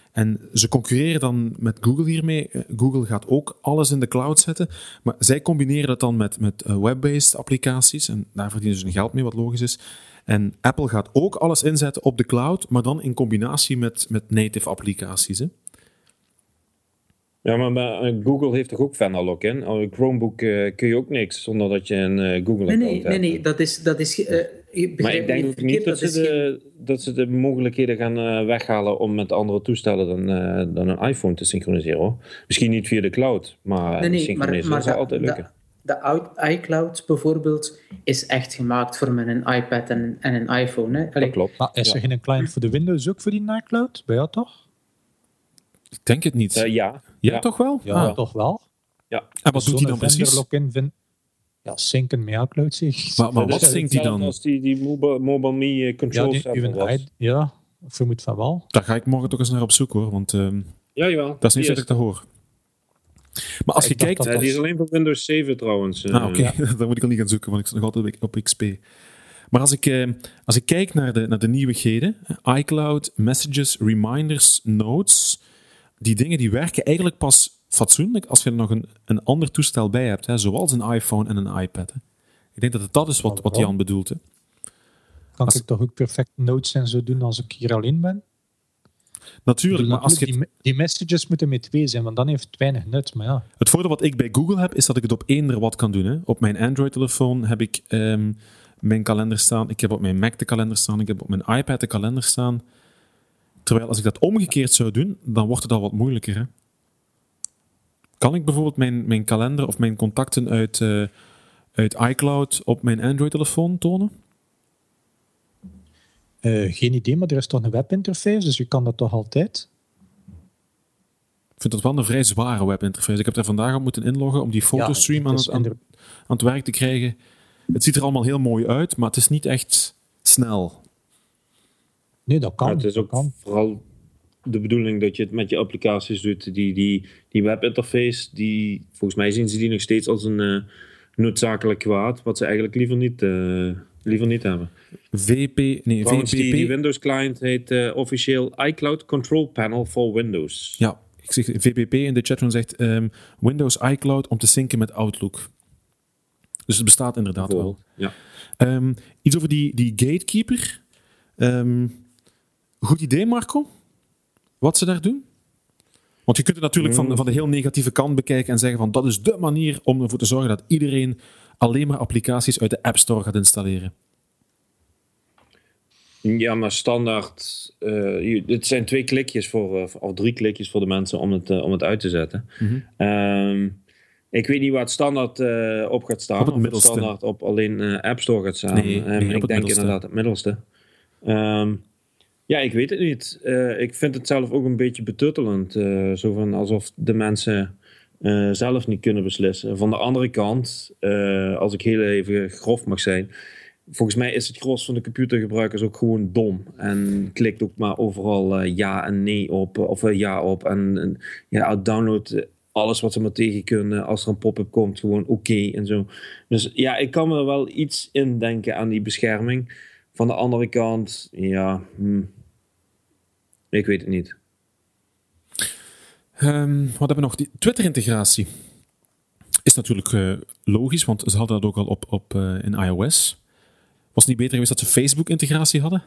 En ze concurreren dan met Google hiermee. Google gaat ook alles in de cloud zetten, maar zij combineren dat dan met, met web-based applicaties en daar verdienen ze hun geld mee, wat logisch is. En Apple gaat ook alles inzetten op de cloud, maar dan in combinatie met, met native applicaties. Hè? Ja, maar, maar Google heeft toch ook Vendor in? Op Chromebook uh, kun je ook niks zonder dat je een uh, Google-account nee, nee, hebt. Nee, nee, dat is... Dat is uh, maar ik denk ook niet dat, dat, ze de, geen... dat ze de mogelijkheden gaan uh, weghalen om met andere toestellen dan, uh, dan een iPhone te synchroniseren. Hoor. Misschien niet via de cloud, maar nee, nee, synchroniseren maar, maar zal de, altijd lukken. De, de iCloud bijvoorbeeld is echt gemaakt voor met een iPad en, en een iPhone. Hè? Allee. Dat klopt. Maar is er ja. geen client voor de Windows ook voor die iCloud? Bij jou toch? Ik denk het niet. Uh, ja. ja. Ja, toch wel? Ja, ah. toch wel. Ja. En wat doet hij dan precies? Login vind... Ja, synken met iCloud zeg. Maar, maar wat zinkt hij dan? Als die, die mobile, mobile Me control ja, center was. Ja, of vermoed van wel. Daar ga ik morgen toch eens naar op zoek hoor, want uh, ja, jawel. dat is niet zo dat ik dat hoor. Maar als ja, je kijkt... Ja, die is alleen voor Windows zeven trouwens. Uh, ah, oké. Okay. Ja. Daar moet ik al niet gaan zoeken, want ik zit nog altijd op X P. Maar als ik, uh, als ik kijk naar de, naar de nieuwigheden, iCloud, Messages, Reminders, Notes, die dingen die werken eigenlijk pas fatsoenlijk als je er nog een, een ander toestel bij hebt, hè, zoals een iPhone en een iPad. Hè. Ik denk dat het dat is wat, wat Jan bedoelt. Hè. Kan als... ik toch ook perfect notes en zo doen als ik hier alleen ben? Natuurlijk, maar als je... Die, die messages moeten met twee zijn, want dan heeft het weinig nut. Maar ja. Het voordeel wat ik bij Google heb, is dat ik het op eender wat kan doen. Hè. Op mijn Android-telefoon heb ik um, mijn kalender staan. Ik heb op mijn Mac de kalender staan. Ik heb op mijn iPad de kalender staan. Terwijl als ik dat omgekeerd zou doen, dan wordt het al wat moeilijker. Hè. Kan ik bijvoorbeeld mijn, mijn kalender of mijn contacten uit, uh, uit iCloud op mijn Android-telefoon tonen? Uh, geen idee, maar er is toch een webinterface, dus je kan dat toch altijd? Ik vind dat wel een vrij zware webinterface. Ik heb daar vandaag op moeten inloggen om die fotostream ja, aan, het, aan, aan het werk te krijgen. Het ziet er allemaal heel mooi uit, maar het is niet echt snel. Nee, dat kan. Ja, het is ook kan. vooral de bedoeling dat je het met je applicaties doet. Die, die, die webinterface, die, volgens mij zien ze die nog steeds als een uh, noodzakelijk kwaad, wat ze eigenlijk liever niet, uh, liever niet hebben. V P, nee, Trouwens, V P P. Die, die Windows client heet uh, officieel iCloud Control Panel for Windows. Ja, ik zeg V P P in de chatroom zegt um, Windows iCloud om te synken met Outlook. Dus het bestaat inderdaad wel. Ja. Um, iets over die, die gatekeeper. Um, goed idee, Marco? Wat ze daar doen? Want je kunt het natuurlijk van, van de heel negatieve kant bekijken en zeggen van dat is de manier om ervoor te zorgen dat iedereen alleen maar applicaties uit de App Store gaat installeren. Ja, maar standaard... Uh, het zijn twee klikjes voor, uh, of drie klikjes voor de mensen om het, uh, om het uit te zetten. Mm-hmm. Um, ik weet niet waar het standaard uh, op gaat staan. Op het of middelste. het standaard op alleen uh, App Store gaat staan. Nee, um, nee, ik op het denk middelste. inderdaad het middelste. Um, ja, ik weet het niet. Uh, ik vind het zelf ook een beetje betuttelend. Uh, zo van alsof de mensen uh, zelf niet kunnen beslissen. Van de andere kant, uh, als ik heel even grof mag zijn... Volgens mij is het gros van de computergebruikers ook gewoon dom. En klikt ook maar overal uh, ja en nee op. Of uh, ja op. En, en ja, download alles wat ze maar tegen kunnen. Als er een pop-up komt, gewoon oké okay en zo. Dus ja, ik kan me er wel iets in denken aan die bescherming. Van de andere kant, ja... Hm, ik weet het niet. Um, wat hebben we nog? Die Twitter-integratie is natuurlijk uh, logisch, want ze hadden dat ook al op, op, uh, in iOS. Was het niet beter geweest dat ze Facebook-integratie hadden?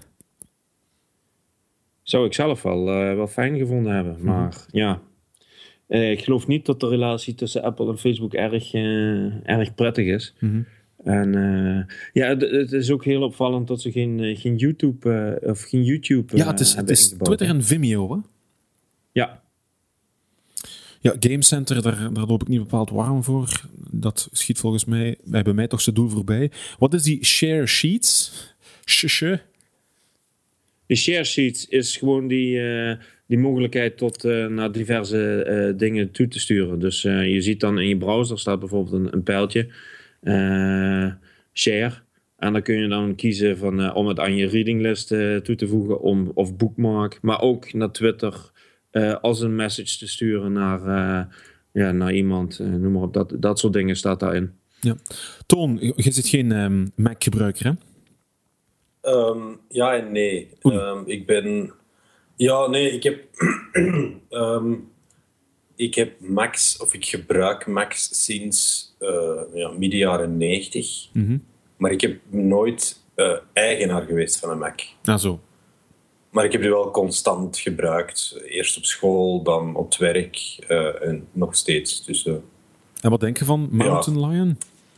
Zou ik zelf wel, uh, wel fijn gevonden hebben. Mm-hmm. Maar ja, uh, ik geloof niet dat de relatie tussen Apple en Facebook erg, uh, erg prettig is. Mm-hmm. En uh, ja, het, het is ook heel opvallend dat ze geen, uh, geen YouTube uh, of geen YouTube uh, ja, het is, het is Twitter en Vimeo, hè? Ja. Ja, Game Center, daar, daar loop ik niet bepaald warm voor. Dat schiet volgens mij bij mij toch zijn doel voorbij. Wat is die Share Sheets? Shusje. Die Share Sheets is gewoon die, uh, die mogelijkheid tot uh, naar diverse uh, dingen toe te sturen. Dus uh, je ziet dan in je browser staat bijvoorbeeld een, een pijltje. Uh, share. En dan kun je dan kiezen van, uh, om het aan je readinglist uh, toe te voegen. Om, of bookmark. Maar ook naar Twitter. Uh, als een message te sturen naar, uh, ja, naar iemand. Uh, noem maar op. Dat, dat soort dingen staat daarin. Ja. Toon, je zit geen um, Mac-gebruiker, hè? Um, ja en nee. Um, ik ben... Ja, nee, ik heb... um, ik heb Macs, of ik gebruik Macs sinds uh, ja, midden jaren negentig. Mm-hmm. Maar ik heb nooit uh, eigenaar geweest van een Mac. Ah, zo. Maar ik heb die wel constant gebruikt. Eerst op school, dan op het werk uh, en nog steeds. Dus, uh, en wat denk je van Mountain ja. Lion?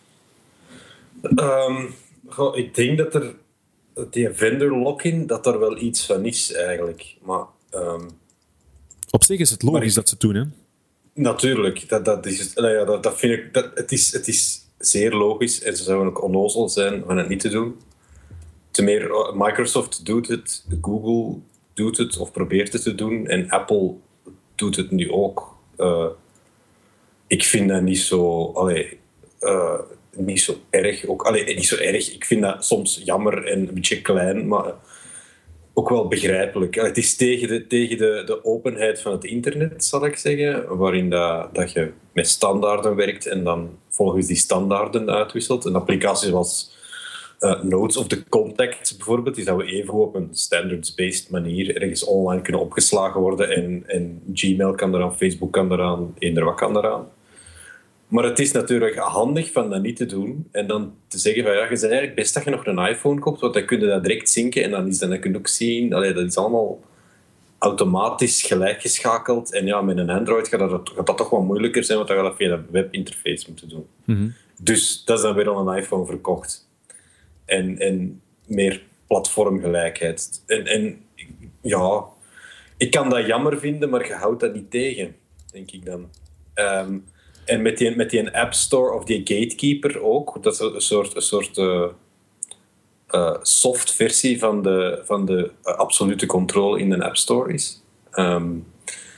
Um, goh, ik denk dat er... Die vendor lock-in, dat er wel iets van is eigenlijk. Maar... Um, op zich is het logisch ik, dat ze het doen, hè? Natuurlijk. Dat, dat is, ja, dat, dat vind ik, dat, het, is, het is zeer logisch. En ze zouden ook onnozel zijn van het niet te doen. Te meer, Microsoft doet het, Google doet het of probeert het te doen. En Apple doet het nu ook. Uh, ik vind dat niet zo... Allee, uh, niet zo erg. Ook, allee, niet zo erg. Ik vind dat soms jammer en een beetje klein, maar ook wel begrijpelijk. Het is tegen de, tegen de, de openheid van het internet, zal ik zeggen, waarin dat, dat je met standaarden werkt en dan volgens die standaarden uitwisselt. Een applicatie zoals uh, Notes of the Contacts bijvoorbeeld, die zouden even op een standards-based manier ergens online kunnen opgeslagen worden en, en Gmail kan eraan, Facebook kan eraan, eender wat kan eraan. Maar het is natuurlijk handig van dat niet te doen en dan te zeggen van ja, je zegt eigenlijk best dat je nog een iPhone koopt, want dan kun je dat direct zinken en dan is dat, dan kun je ook zien, allee, dat is allemaal automatisch gelijkgeschakeld en ja, met een Android gaat dat, gaat dat toch wel moeilijker zijn, want dan gaat dat via de webinterface moeten doen. Mm-hmm. Dus dat is dan weer al een iPhone verkocht. En, en meer platformgelijkheid. En, en ja, ik kan dat jammer vinden, maar je houdt dat niet tegen, denk ik dan. Um, En met die, met die App Store of die Gatekeeper ook. Dat is een soort, een soort uh, uh, soft versie van de, van de uh, absolute controle in de App Store is. Um,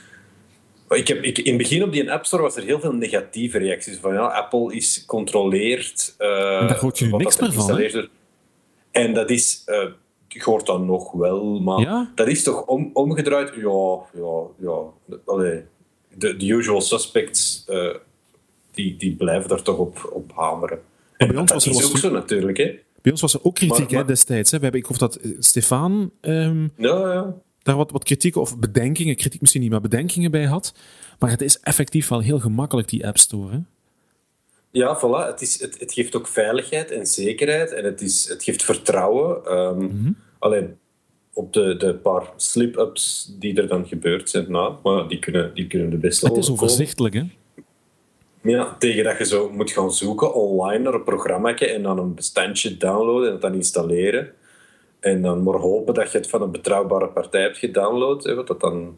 ik heb, ik, in het begin op die App Store was er heel veel negatieve reacties. Van ja, Apple is controleerd. Uh, daar hoort je nu niks meer van, hè? En dat is... Uh, je hoort dat nog wel, maar ja? dat is toch om, omgedraaid? Ja, ja, ja. Allee, de, de usual suspects... Uh, Die, die blijven daar toch op, op hameren. Maar bij ons dat was er is ook was zo natuurlijk. Hè? Bij ons was er ook kritiek maar, maar, hè, destijds. Hè. We hebben, ik geloof dat Stefan um, ja, ja. daar wat, wat kritiek of bedenkingen, kritiek misschien niet, maar bedenkingen bij had. Maar het is effectief wel heel gemakkelijk, die App Store. Hè? Ja, voilà. Het, is, het, het geeft ook veiligheid en zekerheid. En het, is, het geeft vertrouwen. Um, mm-hmm. Alleen op de, de paar slip-ups die er dan gebeurd zijn. Nou, maar die kunnen, die kunnen de beste Het is overzichtelijk, hè? Ja, tegen dat je zo moet gaan zoeken online naar een programmaatje en dan een bestandje downloaden en het dan installeren. En dan maar hopen dat je het van een betrouwbare partij hebt gedownload. Hè, wat dat dan,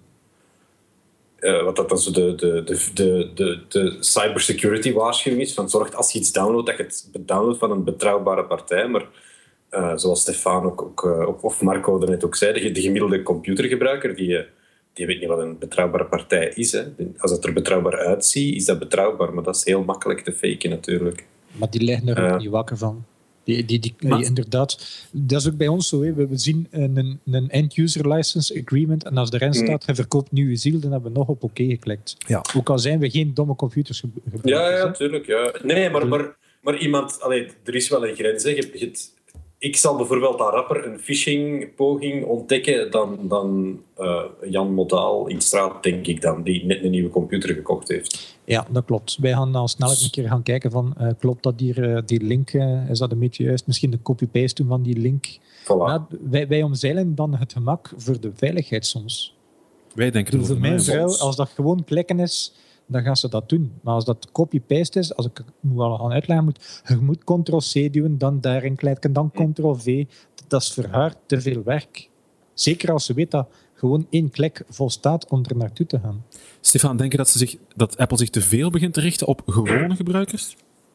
uh, wat dat dan zo de, de, de, de, de, de cybersecurity waarschuwing is. Van zorg als je iets downloadt, dat je het downloadt van een betrouwbare partij. Maar uh, zoals Stefan ook, ook, uh, of Marco daarnet ook zei, de, de gemiddelde computergebruiker die... Uh, Die weet niet wat een betrouwbare partij is. Hè. Als het er betrouwbaar uitziet, is dat betrouwbaar. Maar dat is heel makkelijk te faken natuurlijk. Maar die liggen er ook uh, niet wakker van. Die, die, die, die, inderdaad, dat is ook bij ons zo. Hè. We, we zien een, een end-user license agreement en als erin staat, je verkoopt nu je ziel, dan hebben we nog op oké okay geklikt. Ja. Ook al zijn we geen domme computers gebruikt. Ja, ja, natuurlijk. Ja. Nee, maar, maar, maar iemand... Allee, er is wel een grens. Hè. Je, je, Ik zal bijvoorbeeld al rapper een phishing-poging ontdekken dan, dan uh, Jan Modaal in straat, denk ik dan, die net een nieuwe computer gekocht heeft. Ja, dat klopt. Wij gaan dan snel een keer gaan kijken van, uh, klopt dat hier, uh, die link, uh, is dat een beetje juist? Misschien de copy-paste doen van die link. Voilà. Ja, wij, wij omzeilen dan het gemak voor de veiligheid soms. Wij denken dus voor mijn vrouw, als dat gewoon klikken is, dan gaan ze dat doen. Maar als dat copy-paste is, als ik het wel gaan uitleggen moet, je moet control-C duwen, dan daarin klikken, dan control-V. Dat is voor haar te veel werk. Zeker als ze weet dat gewoon één klik volstaat om er naartoe te gaan. Stefan, denk je dat, ze zich, dat Apple zich te veel begint te richten op gewone gebruikers?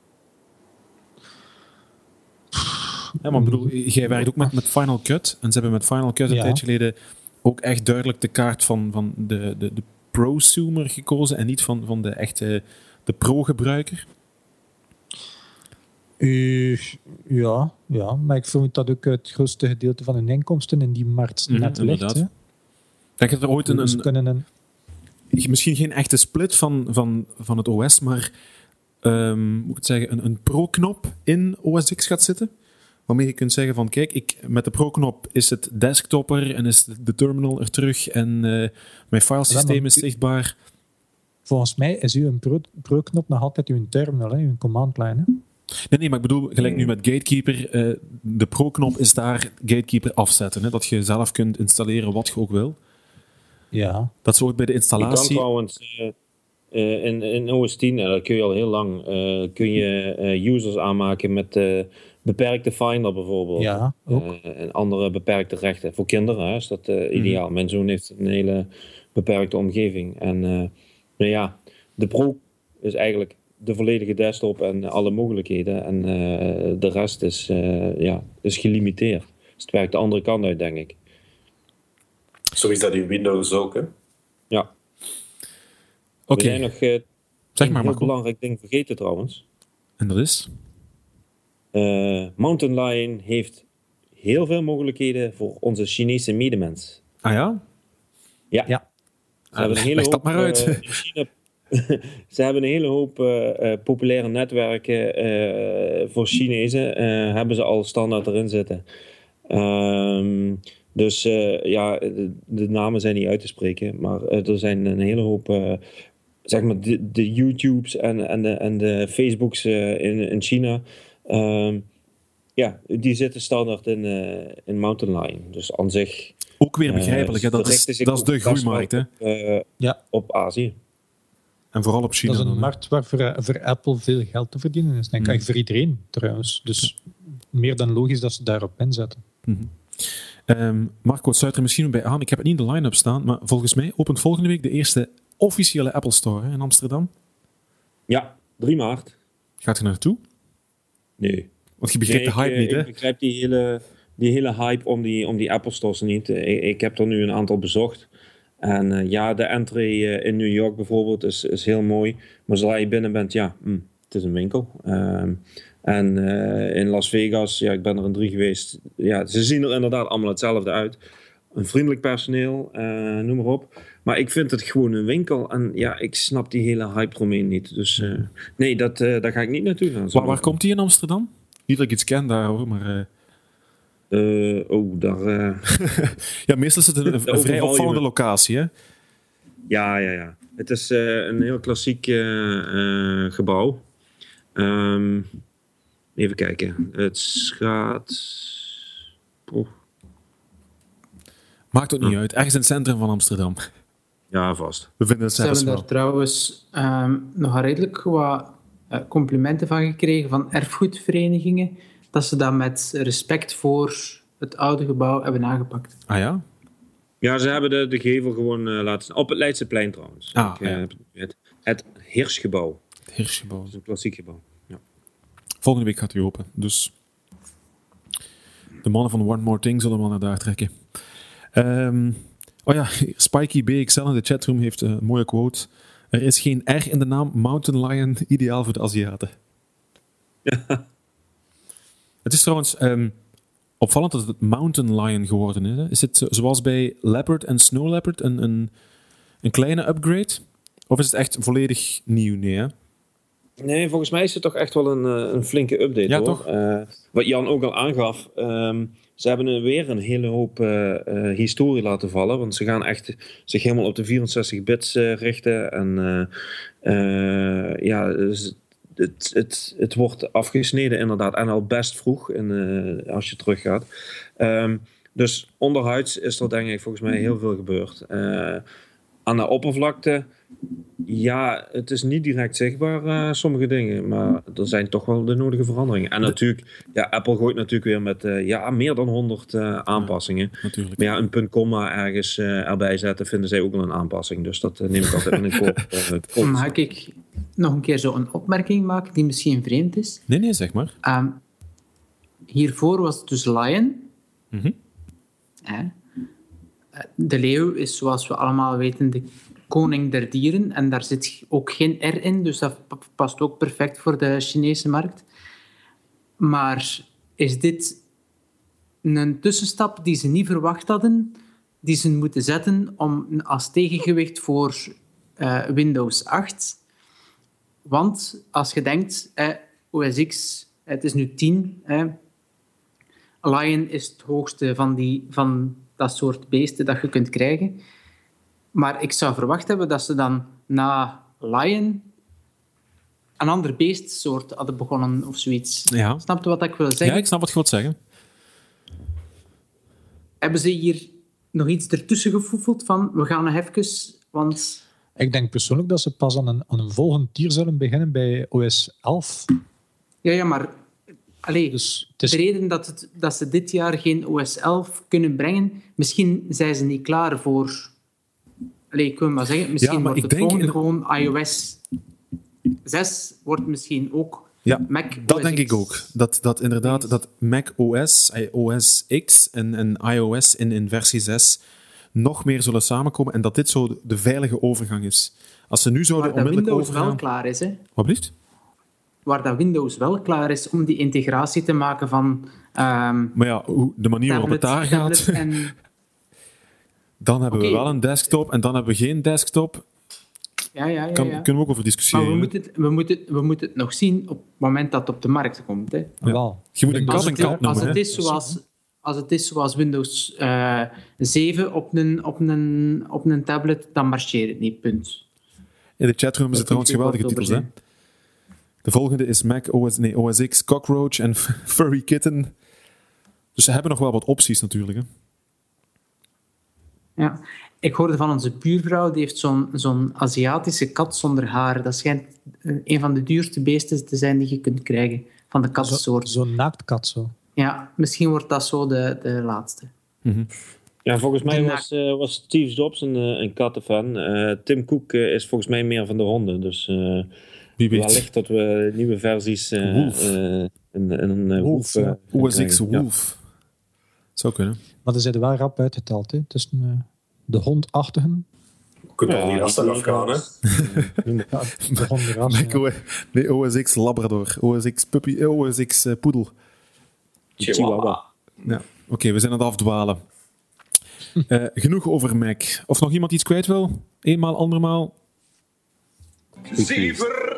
Ja, maar bedoel, jij werkt ook met, met Final Cut. En ze hebben met Final Cut een ja. tijdje geleden ook echt duidelijk de kaart van, van de, de, de prosumer gekozen en niet van, van de echte de pro-gebruiker? Uh, ja, ja, maar ik vermoed dat ook het grootste gedeelte van hun inkomsten in die markt mm, net ligt. Hè? Denk je dat er ooit een, dus kunnen een... misschien geen echte split van, van, van het O S, maar um, moet ik het zeggen, een, een pro-knop in O S X gaat zitten? waarmee je kunt zeggen van kijk, ik, met de Pro-knop is het desktopper en is de, de terminal er terug en uh, mijn filesysteem ja, is zichtbaar. Volgens mij is uw pro, Pro-knop nog altijd uw terminal, hè, uw command line. Hè? Nee, nee, maar ik bedoel, gelijk nu met Gatekeeper, uh, de Pro-knop is daar Gatekeeper afzetten. Hè, dat je zelf kunt installeren wat je ook wil. Ja. Dat zorgt bij de installatie... Je kan trouwens uh, uh, in, in O S tien, en dat kun je al heel lang, uh, kun je uh, users aanmaken met uh, beperkte Finder bijvoorbeeld. Ja, ook. Uh, en andere beperkte rechten. Voor kinderen hè, is dat uh, ideaal. Mm-hmm. Mijn zoon heeft een hele beperkte omgeving. En uh, nou ja, de Pro is eigenlijk de volledige desktop en alle mogelijkheden. En uh, de rest is, uh, ja, is gelimiteerd. Dus het werkt de andere kant uit, denk ik. Zo is dat in Windows ook, hè? Ja. Oké. Okay. We zijn nog uh, zeg maar, een heel belangrijk ding vergeten trouwens. En dat is? Uh, Mountain Lion heeft heel veel mogelijkheden voor onze Chinese medemens. Ah ja? Ja. ja. Ze hebben een hele Leg hoop, dat maar uit. Uh, in China, ze hebben een hele hoop uh, uh, populaire netwerken uh, voor Chinezen. Uh, hebben ze al standaard erin zitten. Um, dus uh, ja, de, de namen zijn niet uit te spreken. Maar uh, er zijn een hele hoop... Uh, zeg maar de, de YouTubes en, en, de, en de Facebooks uh, in, in China... Um, ja, die zitten standaard in, uh, in Mountain Lion. Dus aan zich... Ook weer begrijpelijk, uh, hè? Dat, is, dat is de groeimarkt, hè? Op, uh, ja. op Azië. En vooral op China. Dat is een dan, markt waar voor, voor Apple veel geld te verdienen is. Denk ik. Mm. Voor iedereen trouwens. Dus meer dan logisch dat ze daarop inzetten. Mm-hmm. Um, Marco, het sluit er misschien bij aan. Ik heb het niet in de line-up staan, maar volgens mij opent volgende week de eerste officiële Apple Store hè, in Amsterdam. Ja, drie maart. Gaat je naartoe? Nee. Want je begrijpt nee, de hype ik, niet, hè? Ik begrijp die hele, die hele hype om die, om die Apple Stores niet. Ik, ik heb er nu een aantal bezocht. En uh, ja, de entree uh, in New York bijvoorbeeld is, is heel mooi. Maar zodra je binnen bent, ja, mm, het is een winkel. Um, en uh, in Las Vegas, ja, ik ben er een drie geweest. Ja, ze zien er inderdaad allemaal hetzelfde uit. Een vriendelijk personeel, uh, noem maar op. Maar ik vind het gewoon een winkel. En ja, ik snap die hele hype eromheen niet. Dus uh, nee, dat, uh, daar ga ik niet naartoe gaan. Waar, waar komt die in Amsterdam? Niet dat ik iets ken daar hoor, maar... Uh... Uh, oh, daar... Uh... ja, meestal is het een, een, een vrij opvallende locatie, hè? Ja, ja, ja. Het is uh, een heel klassiek uh, uh, gebouw. Um, even kijken. Het gaat... Oh. Maakt ook niet ja. uit. Ergens in het centrum van Amsterdam. Ja, vast. We vinden het Ze hebben wel. daar trouwens um, nog redelijk wat uh, complimenten van gekregen van erfgoedverenigingen, dat ze dat met respect voor het oude gebouw hebben aangepakt. Ah ja? Ja, ze hebben de, de gevel gewoon uh, laten staan. Op het Leidseplein trouwens. Ah, Ik, uh, ja. het, het Hirschgebouw. Het Hirschgebouw. Dat is een klassiek gebouw. Ja. Volgende week gaat hij open. Dus de mannen van One More Thing zullen wel naar daar trekken. Um, oh ja, Spikey B X L in de chatroom heeft een mooie quote. Er is geen R in de naam Mountain Lion, ideaal voor de Aziaten. Ja. Het is trouwens um, opvallend dat het Mountain Lion geworden is. Hè? Is het zoals bij Leopard en Snow Leopard een, een, een kleine upgrade? Of is het echt volledig nieuw? Nee, hè? Nee, volgens mij is het toch echt wel een, een flinke update. Ja, hoor. toch? Uh, wat Jan ook al aangaf. Um, ze hebben weer een hele hoop uh, uh, historie laten vallen. Want ze gaan echt zich helemaal op de vierenzestig bits uh, richten. En uh, uh, ja, dus het, het, het wordt afgesneden inderdaad. En al best vroeg in, uh, als je teruggaat. Um, dus onderhuids is er denk ik volgens mij heel veel gebeurd. Uh, aan de oppervlakte... Ja, het is niet direct zichtbaar, uh, sommige dingen, maar er zijn toch wel de nodige veranderingen. En natuurlijk, ja, Apple gooit natuurlijk weer met uh, ja, meer dan honderd uh, aanpassingen. Ja, natuurlijk. Maar ja, een punt komma ergens uh, erbij zetten vinden zij ook wel een aanpassing. Dus dat uh, neem ik altijd met een kop. Uh, Mag ik nog een keer zo een opmerking maken die misschien vreemd is? Nee, nee, zeg maar. Um, hiervoor was het dus Lion. Mm-hmm. Eh? De leeuw is, zoals we allemaal weten, de koning der dieren. En daar zit ook geen R in, dus dat past ook perfect voor de Chinese markt. Maar is dit een tussenstap die ze niet verwacht hadden, die ze moeten zetten om als tegengewicht voor uh, Windows acht? Want als je denkt, eh, O S X, het is nu tien, eh, Lion is het hoogste van, die, van dat soort beesten dat je kunt krijgen. Maar ik zou verwacht hebben dat ze dan na Lion een ander beestsoort hadden begonnen of zoiets. Ja. Snap je wat ik wil zeggen? Ja, ik snap wat je wilt zeggen. Hebben ze hier nog iets ertussen gefoefeld van we gaan nog even, want... Ik denk persoonlijk dat ze pas aan een, aan een volgend tier zullen beginnen bij O S elf. Ja, ja, maar... Allee, Dus het is... de reden dat, het, dat ze dit jaar geen O S elf kunnen brengen, misschien zijn ze niet klaar voor... Allee, ik wil maar zeggen, misschien Ja, maar wordt ik het denk volgende in- gewoon iOS zes, wordt misschien ook Ja, Mac dat O S denk X. ik ook. Dat, dat inderdaad dat Mac O S, eh, O S X en, en iOS in, in versie zes nog meer zullen samenkomen en dat dit zo de, de veilige overgang is. Als ze nu zouden Waar dat onmiddellijk Windows overgaan... wel klaar is, hè. Wat blieft? Waar dat Windows wel klaar is om die integratie te maken van ehm Maar ja, hoe- de manier waarop het tablet, daar gaat, tablet en... dan hebben we Oké. wel een desktop en dan hebben we geen desktop. Ja, ja, ja. Kan, ja. Kunnen we ook over Maar discussiëren. we moeten, het, we, moeten, we moeten het nog zien op het moment dat het op de markt komt. Hè. Wel. Je moet een Windows- kat Als en het, kat als, noemen. het hè. is zoals, als het is zoals Windows eh, zeven op een, op, een, op een tablet, dan marcheert het niet, punt. In de chatroom is het Daar trouwens kunt u geweldige wat titels. over Hè? De volgende is Mac O S, nee, O S X, Cockroach en Furry Kitten. Dus ze hebben nog wel wat opties natuurlijk. Hè? Ja. Ik hoorde van onze buurvrouw, die heeft zo'n, zo'n Aziatische kat zonder haar. Dat schijnt eh, een van de duurste beesten te zijn die je kunt krijgen, van de Zo- kattensoort. Zo'n naaktkat zo. Ja, misschien wordt dat zo de, de laatste. Ja, volgens mij De was, eh, was Steve Jobs een, eh, een kattenfan. Eh, Tim Cook eh, is volgens mij meer van de honden. Dus eh Wie weet. wellicht dat we nieuwe versies eh Wolf. eh, in, in een eh, Wolf, hoef, eh, ja. gaan O S X krijgen. Ja. Wolf. Zou kunnen. Maar er zijn er wel rap uitgeteld. Hè. Tussen uh, de hondachtigen. Je kunt al Ja, die rassen die- afgaan, hè. Ja, de hondenras. Mac ja. O S, nee, O S X Labrador. O S X Puppy. eh, O S X eh, Poedel. Chihuahua. Ja. Oké, we zijn aan het afdwalen. Eh, genoeg over Mac. Of nog iemand iets kwijt wil? Eenmaal, andermaal? Gezever!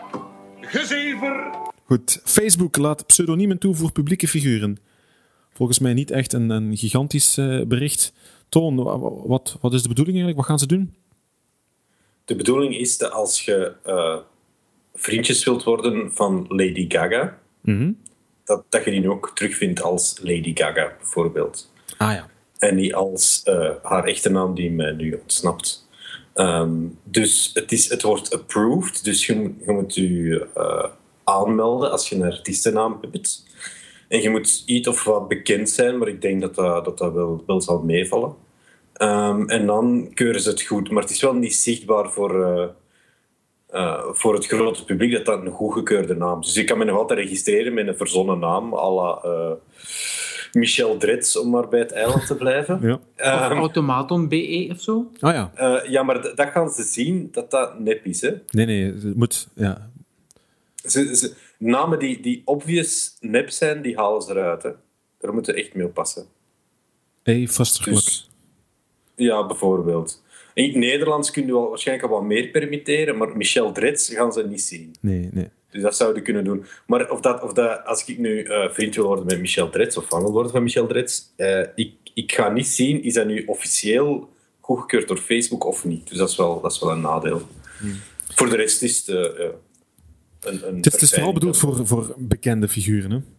Gezever! Goed. Facebook laat pseudoniemen toe voor publieke figuren. Volgens mij niet echt een, een gigantisch eh, bericht. Toon, wa- wa- wat, wat is de bedoeling eigenlijk? Wat gaan ze doen? De bedoeling is dat als je eh, vriendjes wilt worden van Lady Gaga, Mhm. dat, dat je die nu ook terugvindt als Lady Gaga, bijvoorbeeld. Ah ja. En niet als eh, haar echte naam die mij nu ontsnapt. Ehm, dus het, is, het wordt approved, dus je, moet- je moet je eh, aanmelden als je een artiestennaam hebt. En je moet iets of wat bekend zijn, maar ik denk dat dat, dat, dat wel, wel zal meevallen. Ehm, en dan keuren ze het goed, maar het is wel niet zichtbaar voor, eh, eh, voor het grote publiek dat dat een goedgekeurde naam is. Dus ik kan me nog altijd registreren met een verzonnen naam, à la eh, Michel Dretz, om maar bij het eiland te blijven. ja. Of Ehm, Automaton B E of zo. Ah ja. eh, ja, maar d- dat gaan ze zien, dat dat nep is. Hè? Nee, nee. Het moet... Ja. Ze, ze, namen die, die obvious nep zijn, die halen ze eruit. Hè? Daar moeten we echt mee oppassen. Hey, vastergeluk. Dus, ja, bijvoorbeeld. In het Nederlands kun je wel waarschijnlijk al wat meer permitteren, maar Michel Dretz gaan ze niet zien. Nee, nee. Dus dat zouden kunnen doen. Maar of dat, of dat, als ik nu eh, vriend wil worden met Michel Dretz, of fan wil worden van Michel Dretz, eh, ik, ik ga niet zien, is dat nu officieel goedgekeurd door Facebook of niet. Dus dat is wel, dat is wel een nadeel. Voor de rest is het... eh, ja, een, een Het is, het is vooral verschijning bedoeld dan. voor, voor bekende figuren. Hè?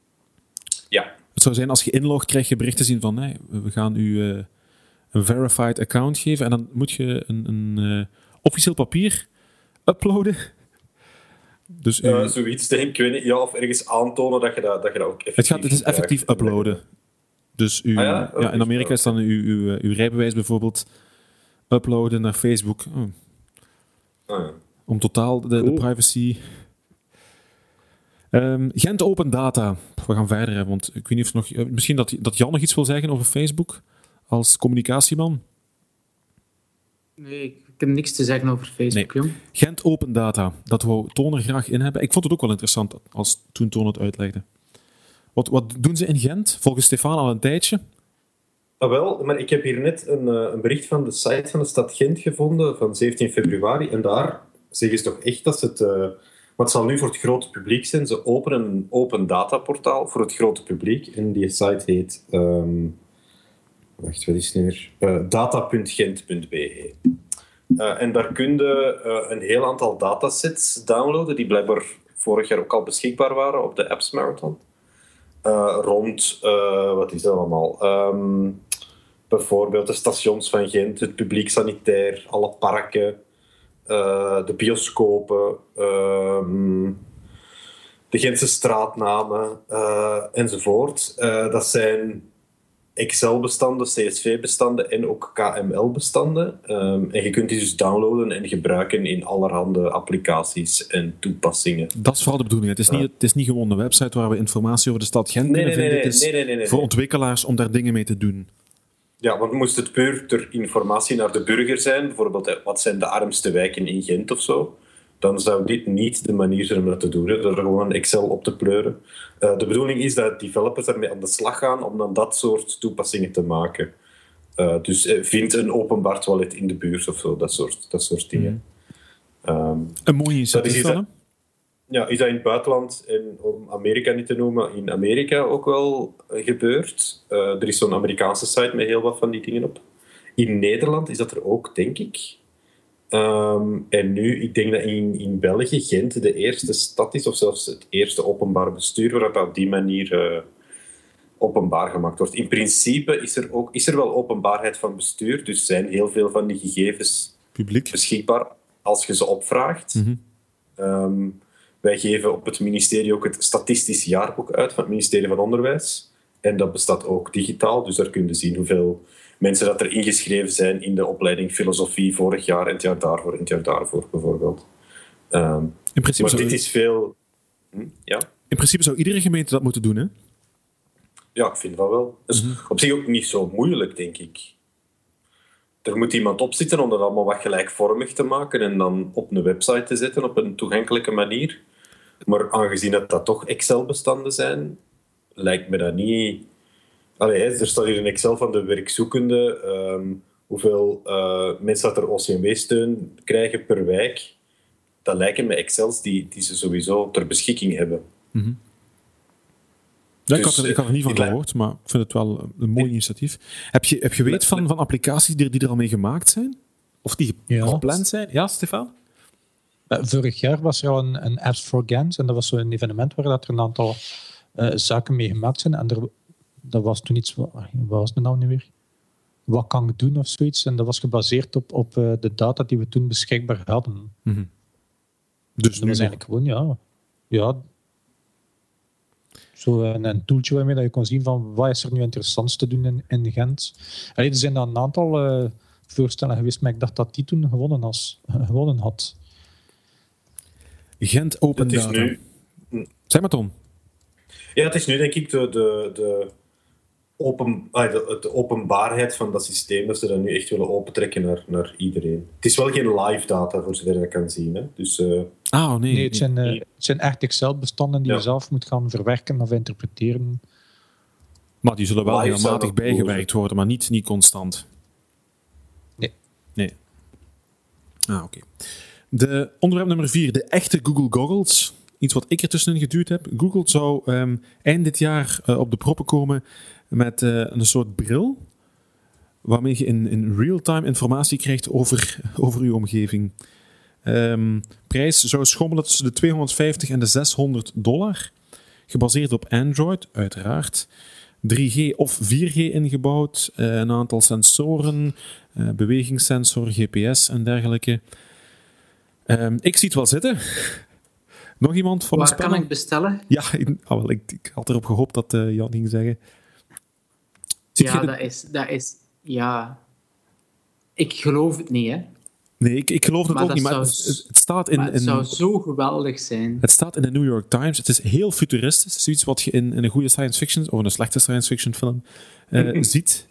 Ja. Het zou zijn, als je inlogt, krijg je berichten zien van nee, we gaan u eh, een verified account geven en dan moet je een, een eh, officieel papier uploaden. Dus u, Eh, zoiets, denk ik. Ik weet niet, ja, of ergens aantonen dat je dat, dat, je dat ook effectief het, gaat, het is effectief gebruikt. uploaden. Dus u, Ah ja, ja? Oké, in Amerika is dan uw, uw, uw rijbewijs bijvoorbeeld uploaden naar Facebook. Oh, Ah, ja. om totaal de, de Cool. privacy... Ehm, Gent Open Data. We gaan verder, hè, want ik weet niet of nog... eh, Misschien dat, dat Jan nog iets wil zeggen over Facebook als communicatieman. Nee, ik heb niks te zeggen over Facebook, jong. Gent Open Data, dat wou Toon er graag in hebben. Ik vond het ook wel interessant als toen Toon het uitlegde. Wat, wat doen ze in Gent? Volgens Stefan al een tijdje. Ah, wel, maar ik heb hier net een, eh, een bericht van de site van de stad Gent gevonden van zeventien februari. En daar zeggen ze toch echt dat ze het... eh, het zal nu voor het grote publiek zijn. Ze openen een open dataportaal voor het grote publiek. En die site heet... Um, wacht, wat is het nu weer? Uh, data punt gent punt b e. Uh, en daar kun je uh, een heel aantal datasets downloaden, die blijkbaar vorig jaar ook al beschikbaar waren op de Apps Marathon. Uh, rond, uh, wat is dat allemaal? Um, bijvoorbeeld de stations van Gent, het publiek sanitair, alle parken, uh, de bioscopen, uh, de Gentse straatnamen uh, enzovoort. Uh, dat zijn Excel-bestanden, C S V-bestanden en ook K M L-bestanden. Um, en je kunt die dus downloaden en gebruiken in allerhande applicaties en toepassingen. Dat is vooral de bedoeling. Het is, niet, het is niet gewoon een website waar we informatie over de stad Gent nee, kunnen nee, vinden. Nee, het is nee, nee, nee, nee, voor nee. ontwikkelaars om daar dingen mee te doen. Ja, want moest het puur ter informatie naar de burger zijn, bijvoorbeeld wat zijn de armste wijken in Gent of zo, dan zou dit niet de manier zijn om dat te doen. Hè. Door gewoon Excel op te pleuren. Uh, de bedoeling is dat developers daarmee aan de slag gaan om dan dat soort toepassingen te maken. Uh, dus uh, vind een openbaar toilet in de buurt of zo, dat soort, dat soort dingen. Mm. Um, een mooi initiatief van hem. Ja, is dat in het buitenland, en om Amerika niet te noemen, in Amerika ook wel gebeurd. Uh, er is zo'n Amerikaanse site met heel wat van die dingen op. In Nederland is dat er ook, denk ik. Um, en nu, ik denk dat in, in België Gent de eerste stad is, of zelfs het eerste openbaar bestuur, waarop dat op die manier uh, openbaar gemaakt wordt. In principe is er, ook, is er wel openbaarheid van bestuur, dus zijn heel veel van die gegevens publiek beschikbaar als je ze opvraagt. Mm-hmm. Um, wij geven op het ministerie ook het statistisch jaarboek uit van het ministerie van Onderwijs. En dat bestaat ook digitaal, dus daar kun je zien hoeveel mensen dat er ingeschreven zijn in de opleiding filosofie vorig jaar en het jaar daarvoor en het jaar daarvoor bijvoorbeeld. Um, in principe maar zou, dit is veel... Hm, ja? In principe zou iedere gemeente dat moeten doen, hè? Ja, ik vind dat wel. Dat is mm-hmm. op zich ook niet zo moeilijk, denk ik. Er moet iemand op zitten om dat allemaal wat gelijkvormig te maken en dan op een website te zetten op een toegankelijke manier. Maar aangezien dat, dat toch Excel-bestanden zijn, lijkt me dat niet... Allee, er staat hier een Excel van de werkzoekende, um, hoeveel uh, mensen dat er O C M W-steun krijgen per wijk. Dat lijken me Excels die, die ze sowieso ter beschikking hebben. Mm-hmm. Ja, ik, dus, had er, ik had er niet van gehoord, maar ik vind het wel een mooi initiatief. Heb je, heb je weet van, van applicaties die, die er al mee gemaakt zijn? Of die ja. gepland zijn? Ja, Stefan? Vorig jaar was er al een, een Apps for Gens en dat was zo'n evenement waar dat er een aantal uh, zaken mee gemaakt zijn. En er, dat was toen iets... Wat was het nou nu weer? Wat kan ik doen of zoiets? En dat was gebaseerd op, op uh, de data die we toen beschikbaar hadden. Mm-hmm. Dus dat was eigenlijk gewoon, ja... ja Zo een, een tooltje waarmee dat je kon zien van wat is er nu interessants te doen in, in Gent. Allee, er zijn dan een aantal uh, voorstellen geweest, maar ik dacht dat die toen gewonnen, als, uh, gewonnen had. Gent Open dat is Data. Nu... Zeg maar, Tom. Ja, het is nu denk ik de, de, de, open, ah, de, de openbaarheid van dat systeem, dat ze dat nu echt willen opentrekken naar, naar iedereen. Het is wel geen live data, voor zover je dat kan zien. Hè. Dus... Uh, Ah, nee. Nee, het zijn, uh, het zijn echt Excel-bestanden die ja. je zelf moet gaan verwerken of interpreteren. Maar die zullen wel Live regelmatig bijgewerkt worden, maar niet, niet constant. Nee. Nee. Ah, oké. Okay. De onderwerp nummer vier, de echte Google Goggles. Iets wat ik er tussenin geduwd heb. Google zou um, eind dit jaar uh, op de proppen komen met uh, een soort bril, waarmee je in, in real-time informatie krijgt over, over je omgeving. Um, prijs zou schommelen tussen de tweehonderdvijftig en de zeshonderd dollar. Gebaseerd op Android, uiteraard. drie G of vier G ingebouwd. Uh, een aantal sensoren, uh, bewegingssensor, G P S en dergelijke. Um, ik zie het wel zitten. Nog iemand van Waar kan ik bestellen? Ja, ik, oh, wel, ik, ik had erop gehoopt dat uh, Jan ging zeggen. Ziet ja, de... dat is, dat is... Ja... Ik geloof het niet, hè. Nee, ik, ik geloof het maar ook niet, maar zou, het, het staat in... maar het in, zou zo geweldig zijn. Het staat in de New York Times. Het is heel futuristisch. Het is iets wat je in, in een goede science fiction, of een slechte science fiction film, uh, mm-hmm. ziet.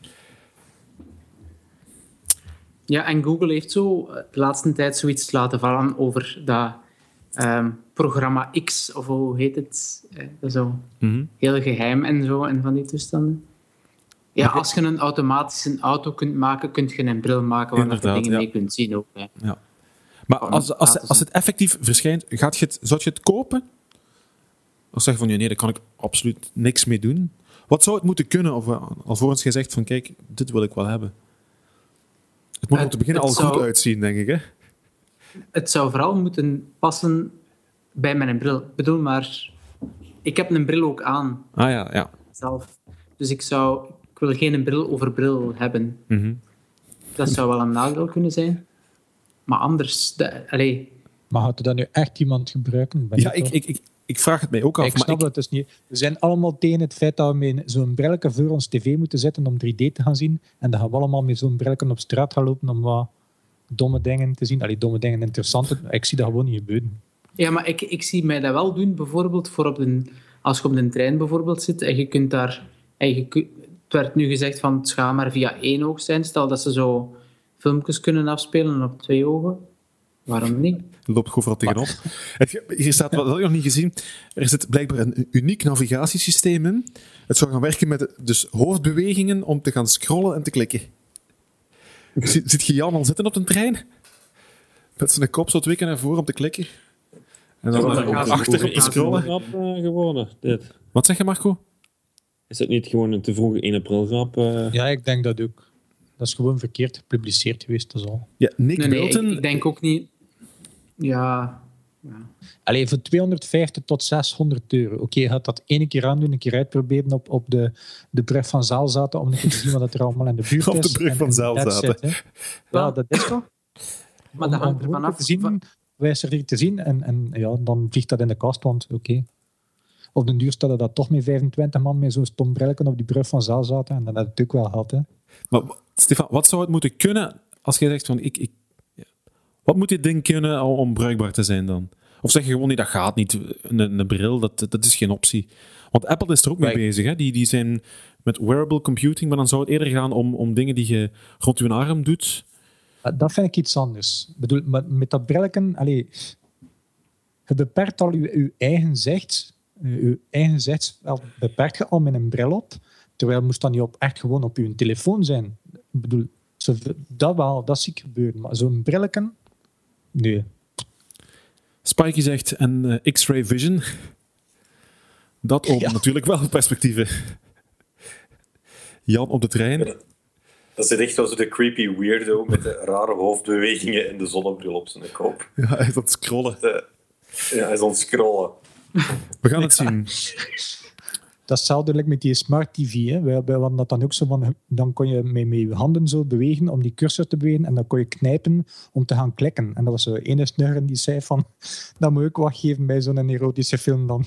Ja, en Google heeft zo de laatste tijd zoiets laten vallen over dat um, programma X, of hoe heet het? Uh, dat is zo mm-hmm. heel geheim en zo, en van die toestanden. Ja, als je een automatische auto kunt maken, kun je een bril maken waar je dingen ja. mee kunt zien ook. Hè. Ja. Maar als, als, als het effectief verschijnt, gaat je het, zou je het kopen? Of zeg je van, ja, nee, daar kan ik absoluut niks mee doen? Wat zou het moeten kunnen, of uh, alvorens je zegt van, kijk, dit wil ik wel hebben? Het moet er te beginnen al zou, goed uitzien, denk ik, hè? Het zou vooral moeten passen bij mijn bril. Ik bedoel, maar ik heb een bril ook aan. Ah ja, ja. Zelf. Dus ik zou... Ik wil geen bril over bril hebben. Mm-hmm. Dat zou wel een nadeel kunnen zijn. Maar anders... De, allee. Maar gaat er dan nu echt iemand gebruiken? Ben Ja, ik, ik, ik, ik vraag het mij ook af. Ik snap maar ik, het dus niet. We zijn allemaal tegen het feit dat we met zo'n brilletje voor ons tv moeten zetten om drie D te gaan zien. En dan gaan we allemaal met zo'n brilletje op straat gaan lopen om wat domme dingen te zien. Allee, domme dingen, interessante. Ik zie dat gewoon niet gebeuren. Ja, maar ik, ik zie mij dat wel doen, bijvoorbeeld voor op de, als je op de trein bijvoorbeeld zit en je kunt daar... En je, het werd nu gezegd van het gaat maar via één oog zijn. Stel dat ze zo filmpjes kunnen afspelen op twee ogen. Waarom niet? loopt goed vooral tegenop. Hier staat, wat had ik nog niet gezien, er zit blijkbaar een uniek navigatiesysteem in. Het zou gaan werken met dus hoofdbewegingen om te gaan scrollen en te klikken. Zit, zit je Jan al zitten op de trein? Met zijn kop zo twee keer naar voren om te klikken. En dan Ja, naar achter om te scrollen. Grap, uh, geworden, dit. Wat zeg je, Marco? Is het niet gewoon een te vroege één april grap? Uh... Ja, ik denk dat ook. Dat is gewoon verkeerd gepubliceerd geweest, dat is al. Ja, Nick nee, nee, Wilton... ik, ik denk ook niet... Ja... ja. Allee, voor tweehonderdvijftig tot zeshonderd euro. Oké, okay, je gaat dat ene keer aandoen, een keer uitproberen op, op de, de brug van Zaalzaten, om een keer te zien wat er allemaal in de buurt is. Op de brug van Zaalzaten. It, ja, dat is toch? Maar dat hangt er om vanaf. te zien, wijs er te zien en, en ja, dan vliegt dat in de kast, want oké. Okay. Op den duur stelde dat toch met vijfentwintig man met zo'n stom brilletje op die brug van Zaalzaten en dat had het ook wel gehad. Hè. Maar Stefan, wat zou het moeten kunnen als jij zegt van ik, ik ja. Wat moet dit ding kunnen om, om bruikbaar te zijn dan? Of zeg je gewoon, nee, dat gaat niet. Een, een bril, dat, dat is geen optie. Want Apple is er ook mee right. bezig. Hè? Die, die zijn met wearable computing, maar dan zou het eerder gaan om, om dingen die je rond je arm doet. Dat vind ik iets anders. Ik bedoel, met, met dat brilletje, allee, je beperkt al je, je eigen zicht. Je eigen zicht beperkt je al met een bril op. Terwijl moest dat niet op, echt gewoon op je telefoon zijn. Ik bedoel, zo, dat wel, dat zie ik gebeuren. Maar zo'n brilletje, nee. Spikey zegt, en uh, X-ray vision. Dat opent ja. natuurlijk wel perspectieven. Jan op de trein. Ja, dat is echt wel zo de creepy weirdo met de rare hoofdbewegingen en de zonnebril op zijn kop. Ja, hij is aan het scrollen. De, ja, hij is aan het scrollen. We gaan het zien. Dat is hetzelfde met die smart T V. Hè. We, we hadden dat dan ook zo van... Dan kon je met, met je handen zo bewegen om die cursor te bewegen en dan kon je knijpen om te gaan klikken. En dat was zo ene snurren die zei van... Dat moet ik wat geven bij zo'n erotische film dan.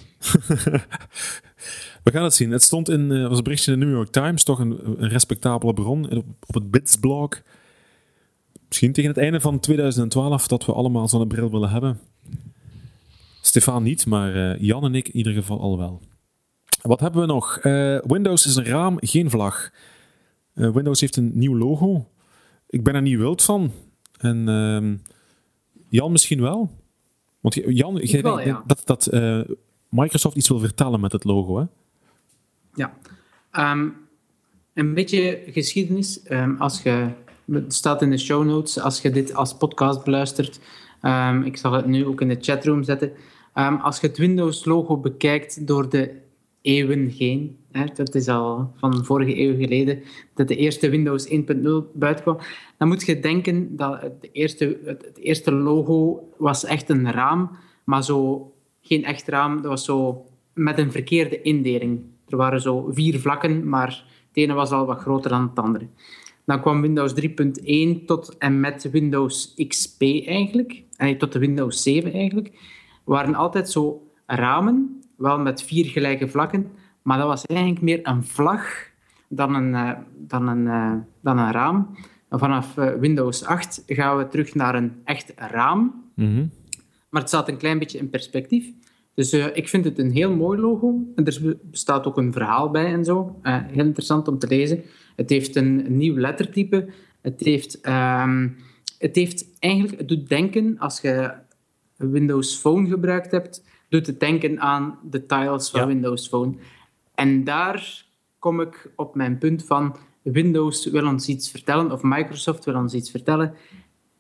We gaan het zien. Het stond in... Uh, was een berichtje in de New York Times. Toch een, een respectabele bron. Op, op het Bits-blog. Misschien tegen het einde van twintig twaalf dat we allemaal zo'n bril willen hebben. Stefan niet, maar uh, Jan en ik in ieder geval al wel. Wat hebben we nog? Uh, Windows is een raam, geen vlag. Uh, Windows heeft een nieuw logo. Ik ben er niet wild van. En uh, Jan misschien wel. Want Jan, jij wel, denkt ja. dat, dat uh, Microsoft iets wil vertellen met het logo, hè? Ja. Um, een beetje geschiedenis. Um, als je, het staat in de show notes, als je dit als podcast beluistert. Um, ik zal het nu ook in de chatroom zetten. Um, als je het Windows-logo bekijkt door de eeuwen heen, hè, dat is al van vorige eeuw geleden, dat de eerste Windows één punt nul buiten kwam, dan moet je denken dat het eerste, het eerste logo was echt een raam, maar zo geen echt raam, dat was zo met een verkeerde indeling. Er waren zo vier vlakken, maar het ene was al wat groter dan het andere. Dan kwam Windows drie punt één tot en met Windows X P eigenlijk, en tot de Windows zeven eigenlijk, waren altijd zo ramen, wel met vier gelijke vlakken, maar dat was eigenlijk meer een vlag dan een, uh, dan een, uh, dan een raam. En vanaf uh, Windows acht gaan we terug naar een echt raam, Mm-hmm. maar het staat een klein beetje in perspectief. Dus uh, ik vind het een heel mooi logo. En er bestaat ook een verhaal bij en zo. Uh, heel interessant om te lezen. Het heeft een, een nieuw lettertype. Het heeft, um, het heeft eigenlijk... Het doet denken, als je een Windows Phone gebruikt hebt, doet het denken aan de tiles van ja. Windows Phone. En daar kom ik op mijn punt van Windows wil ons iets vertellen, of Microsoft wil ons iets vertellen.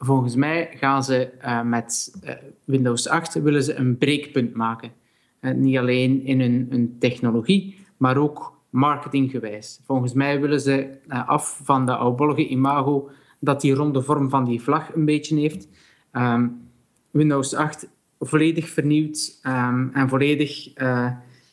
volgens mij gaan ze uh, met uh, Windows acht willen ze een breekpunt maken. Uh, niet alleen in hun, hun technologie, maar ook marketinggewijs. Volgens mij willen ze uh, af van de oudbollige imago dat die ronde vorm van die vlag een beetje heeft. Um, Windows acht volledig vernieuwd um, en volledig uh,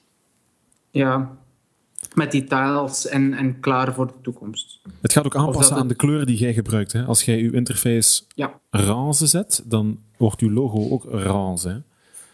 ja, met details en, en klaar voor de toekomst. Het gaat ook aanpassen het... aan de kleur die jij gebruikt. Hè? Als jij je interface ja. roze zet, dan wordt je logo ook roze. Hè?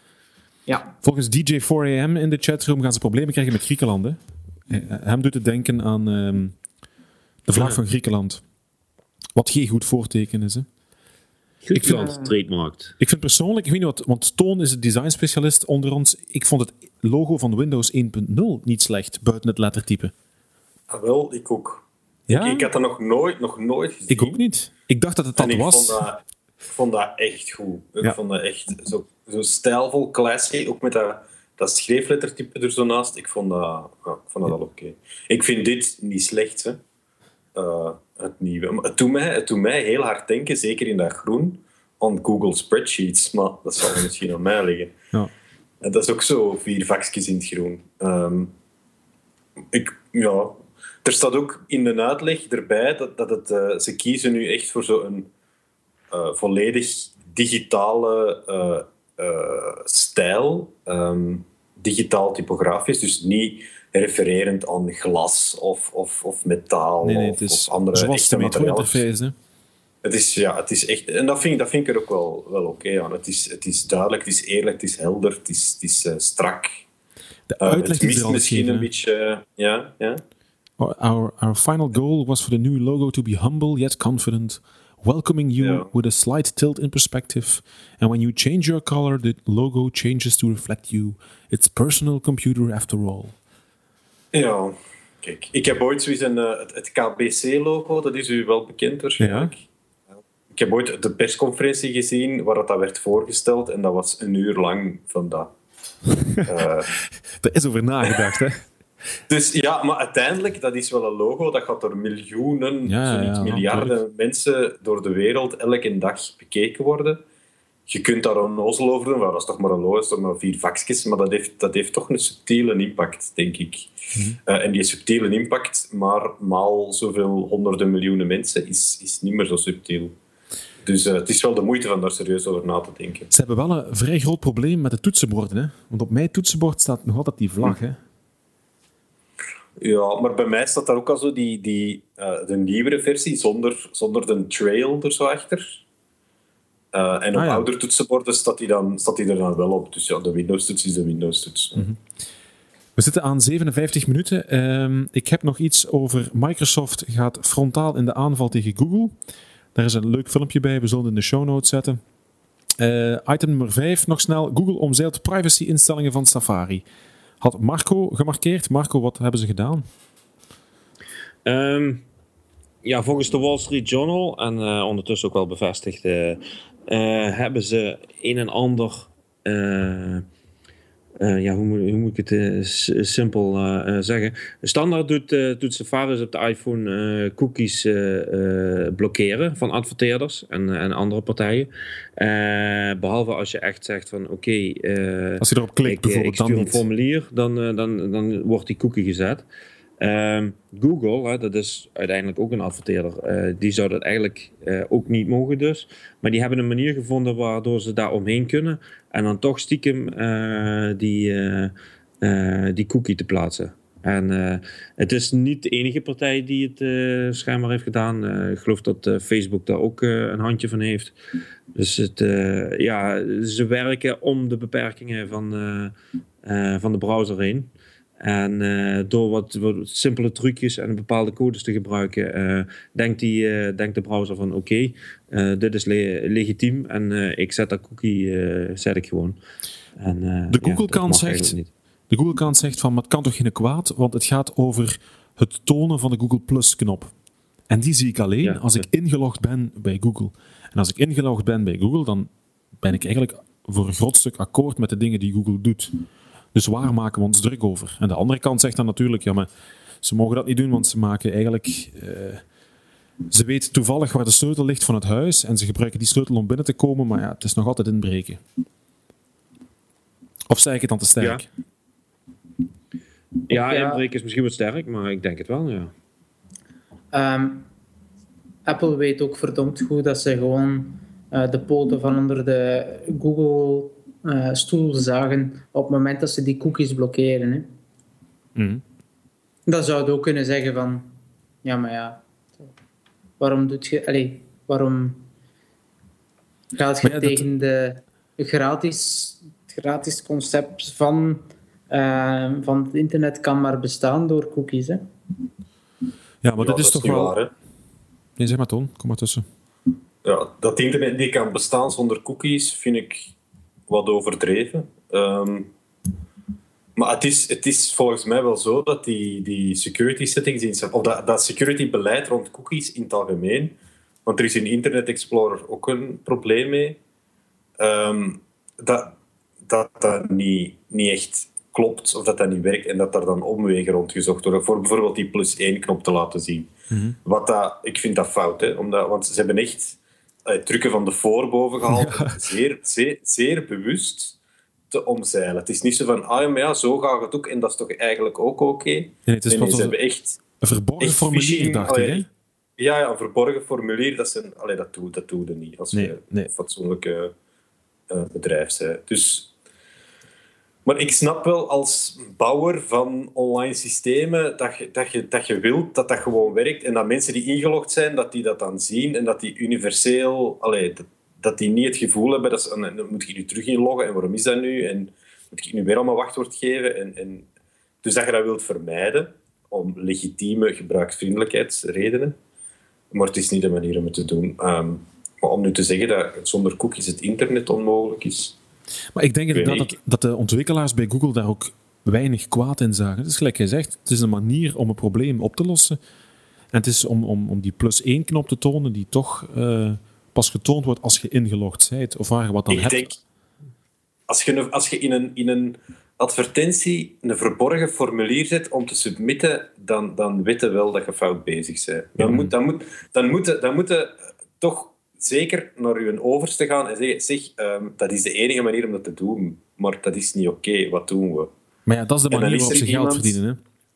Ja. Volgens D J four A M in de chatroom gaan ze problemen krijgen met Griekenland. Hè? Hem doet het denken aan um, de vlag van Griekenland. Wat geen goed voorteken is. Hè? Griekenland ik vind, trademarkt. Ik vind persoonlijk, ik weet niet wat, want Toon is het design specialist onder ons. Ik vond het logo van Windows één punt nul niet slecht, buiten het lettertype. Ah, wel, ik ook. Ja? Ik, ik had dat nog nooit, nog nooit gezien. Ik ook niet. Ik dacht dat het dat en ik was. Vond dat, ik vond dat echt goed. Ik ja. vond dat echt zo, zo stijlvol, classy. Ook met dat, dat schreeflettertype er zo naast. Ik vond dat, ja, ik vond dat ja. wel oké. Okay. Ik vind dit niet slecht, hè. Uh, het nieuwe. Maar het doet, mij, het doet mij heel hard denken, zeker in dat groen, aan Google Spreadsheets. Maar dat zal misschien aan mij liggen. Ja. En dat is ook zo vier vakjes in het groen. Um, ik, ja... Er staat ook in de uitleg erbij dat, dat het, uh, ze kiezen nu echt voor zo'n uh, volledig digitale uh, uh, stijl. Um, digitaal typografisch, dus niet refererend aan glas of, of, of metaal nee, nee, of, het is of andere zoals echte de materialen. interface, hè? Het is, ja, het is echt... En dat vind, dat vind ik er ook wel, wel oké okay aan. Het is, het is duidelijk, het is eerlijk, het is helder, het is, het is uh, strak. De uitleg uh, het is er al misschien gegeven, een beetje... Uh, ja, ja. Our, our final goal was for the new logo to be humble yet confident, welcoming you yeah. with a slight tilt in perspective. And when you change your color, the logo changes to reflect you. It's personal computer after all. Ja, kijk. Ik heb ooit zoiets een, uh, het, het K B C-logo, dat is u wel bekend waarschijnlijk. Ja. Ik heb ooit de persconferentie gezien waar dat werd voorgesteld en dat was een uur lang van dat. uh, Daar is over nagedacht, hè? Dus ja, maar uiteindelijk, dat is wel een logo dat gaat door miljoenen, ja, zo niet ja, miljarden natuurlijk. mensen door de wereld elke dag bekeken worden. Je kunt daar een nozel over doen, maar dat is toch maar een logo, dat is toch maar vier vakjes, maar dat heeft, dat heeft toch een subtiele impact, denk ik. Mm-hmm. Uh, en die subtiele impact, maar maal zoveel honderden miljoenen mensen, is, is niet meer zo subtiel. Dus uh, het is wel de moeite van daar serieus over na te denken. Ze hebben wel een vrij groot probleem met de toetsenborden, hè? Want op mijn toetsenbord staat nog altijd die vlag, hè? Ja, maar bij mij staat daar ook al zo die, die, uh, de nieuwere versie zonder, zonder de trail er zo achter. Uh, en op ah, ja. oudere toetsenborden staat die, dan, staat die er dan wel op. Dus ja, de Windows-toets is de Windows-toets. Mm-hmm. We zitten aan zevenenvijftig minuten. Um, ik heb nog iets over Microsoft gaat frontaal in de aanval tegen Google. Daar is een leuk filmpje bij, we zullen het in de show notes zetten. Uh, item nummer vijf, nog snel. Google omzeilt privacy-instellingen van Safari. Had Marco gemarkeerd. Marco, wat hebben ze gedaan? Um, ja, volgens de Wall Street Journal, en uh, ondertussen ook wel bevestigd, uh, uh, hebben ze een en ander... Uh, uh, ja, hoe moet, hoe moet ik het uh, s- simpel uh, uh, zeggen? Standaard doet, uh, doet Safari op de iPhone uh, cookies uh, uh, blokkeren van adverteerders en, uh, en andere partijen. Uh, behalve als je echt zegt van oké, okay, uh, als je erop klikt ik, bijvoorbeeld, ik stuur dan een formulier, dan, uh, dan, dan wordt die cookie gezet. Uh, Google, hè, dat is uiteindelijk ook een adverteerder, uh, die zou dat eigenlijk uh, ook niet mogen dus. Maar die hebben een manier gevonden waardoor ze daar omheen kunnen en dan toch stiekem uh, die, uh, uh, die cookie te plaatsen. En uh, het is niet de enige partij die het uh, schijnbaar heeft gedaan. Uh, ik geloof dat uh, Facebook daar ook uh, een handje van heeft. Dus het, uh, ja, ze werken om de beperkingen van, uh, uh, van de browser heen. En uh, door wat, wat simpele trucjes en bepaalde codes te gebruiken, uh, denkt, die, uh, denkt de browser van oké, okay, uh, dit is le- legitiem en uh, ik zet dat cookie uh, zet ik gewoon. En, uh, de Google-kant ja, zegt, de Google-kant zegt van, maar het kan toch geen kwaad, want het gaat over het tonen van de Google Plus-knop. En die zie ik alleen ja, als ik ingelogd ben bij Google. En als ik ingelogd ben bij Google, dan ben ik eigenlijk voor een groot stuk akkoord met de dingen die Google doet. Dus waar maken we ons druk over? En de andere kant zegt dan natuurlijk, ja, maar ze mogen dat niet doen, want ze maken eigenlijk uh, Ze weet toevallig waar de sleutel ligt van het huis en ze gebruiken die sleutel om binnen te komen, maar ja, het is nog altijd inbreken. Of zei ik het dan te sterk? Ja. Ja, Ja. inbreken is misschien wat sterk, maar ik denk het wel, ja. Um, Apple weet ook verdomd goed dat ze gewoon uh, de poten van onder de Google uh, stoel zagen op het moment dat ze die cookies blokkeren. Hè. Mm. Dan zou je ook kunnen zeggen van, ja, maar ja, waarom doet je, allee, waarom gaat je Maar ja, dat- tegen de gratis, het gratis concept van, uh, van het internet kan maar bestaan door cookies, hè? Ja, maar Ja, dit is dat toch niet wel... waar, hè? Nee, zeg maar Toon, kom maar tussen. Ja, dat internet niet kan bestaan zonder cookies vind ik wat overdreven. Um, maar het is, het is volgens mij wel zo dat die, die security settings, in, of dat, dat security beleid rond cookies in het algemeen, want er is in Internet Explorer ook een probleem mee, um, dat dat, dat niet, niet echt klopt of dat dat niet werkt en dat daar dan omwegen rond gezocht worden voor bijvoorbeeld die plus één knop te laten zien. Mm-hmm. Wat dat, ik vind dat fout, hè, omdat, want ze hebben echt uh, trucken van de voorboven gehaald, Ja. zeer, zeer, zeer bewust te omzeilen. Het is niet zo van, ah ja, maar ja, zo gaat het ook en dat is toch eigenlijk ook oké. Okay. Nee, nee, het is Nee, pas nee, ze een, hebben echt, een verborgen echt formulier, phishing, dacht ik, allee, hè? Ja, ja, een verborgen formulier, dat, zijn, allee, dat doe dat doe je niet als Nee, je nee. een fatsoenlijke uh, bedrijf bent. Dus, maar ik snap wel als bouwer van online systemen dat je, dat, je, dat je wilt dat dat gewoon werkt en dat mensen die ingelogd zijn, dat die dat dan zien en dat die universeel, allee, dat, dat die niet het gevoel hebben dat ze, dan moet je nu terug inloggen en waarom is dat nu en moet je nu weer allemaal wachtwoord geven en, en dus dat je dat wilt vermijden om legitieme gebruiksvriendelijkheidsredenen. Maar het is niet de manier om het te doen. Um, maar om nu te zeggen dat zonder cookies het internet onmogelijk is. Maar ik denk weet inderdaad niet. dat, dat de ontwikkelaars bij Google daar ook weinig kwaad in zagen. Het is gelijk gezegd, het is een manier om een probleem op te lossen. En het is om, om, om die plus één knop te tonen die toch uh, pas getoond wordt als je ingelogd bent. Of waar je wat dan Ik hebt. denk, als je, een- als je in, een, in een advertentie een verborgen formulier zet om te submitten, dan, dan weet je wel dat je fout bezig bent. Dan, Ja. moet, dan, moet, dan, moet je, dan moet je toch zeker naar je overste gaan en zeggen, zeg, um, dat is de enige manier om dat te doen, maar dat is niet oké, okay. Wat doen we? Maar ja, dat is de En dan manier is waarop er ze geld iemand- verdienen. Hè?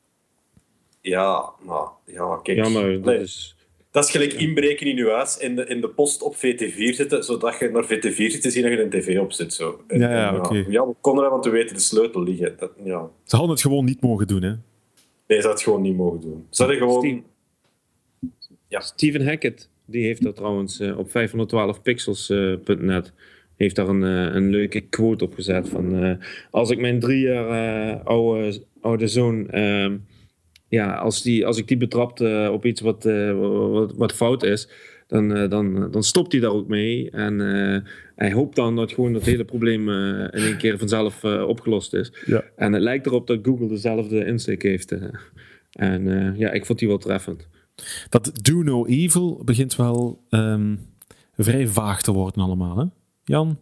Ja, maar, ja, kijk. Ja, maar dat Nee. is... Dat is gelijk inbreken in je huis en de, en de post op V T vier zetten, zodat je naar V T vier zit te zien dat je een tv opzet. Zo. En, Ja, ja, en, oké. ja, we konden dat, want we weten de sleutel liggen. Dat, ja. Ze hadden het gewoon niet mogen doen. Hè? Nee, ze hadden het gewoon niet mogen doen. Ze hadden gewoon... Steve- Ja. Steven Hackett, die heeft daar trouwens uh, op vijfhonderdtwaalf pixels punt net heeft daar een, uh, een leuke quote op gezet van uh, als ik mijn drie jaar uh, oude, oude zoon uh, ja, als, die, als ik die betrapt uh, op iets wat, uh, wat, wat fout is, dan, uh, dan, dan stopt hij daar ook mee en uh, hij hoopt dan dat gewoon dat hele probleem uh, in één keer vanzelf uh, opgelost is. Ja. En het lijkt erop dat Google dezelfde insteek heeft. Uh, en uh, ja, ik vond die wel treffend. Dat do no evil begint wel um, vrij vaag te worden allemaal. Hè? Jan?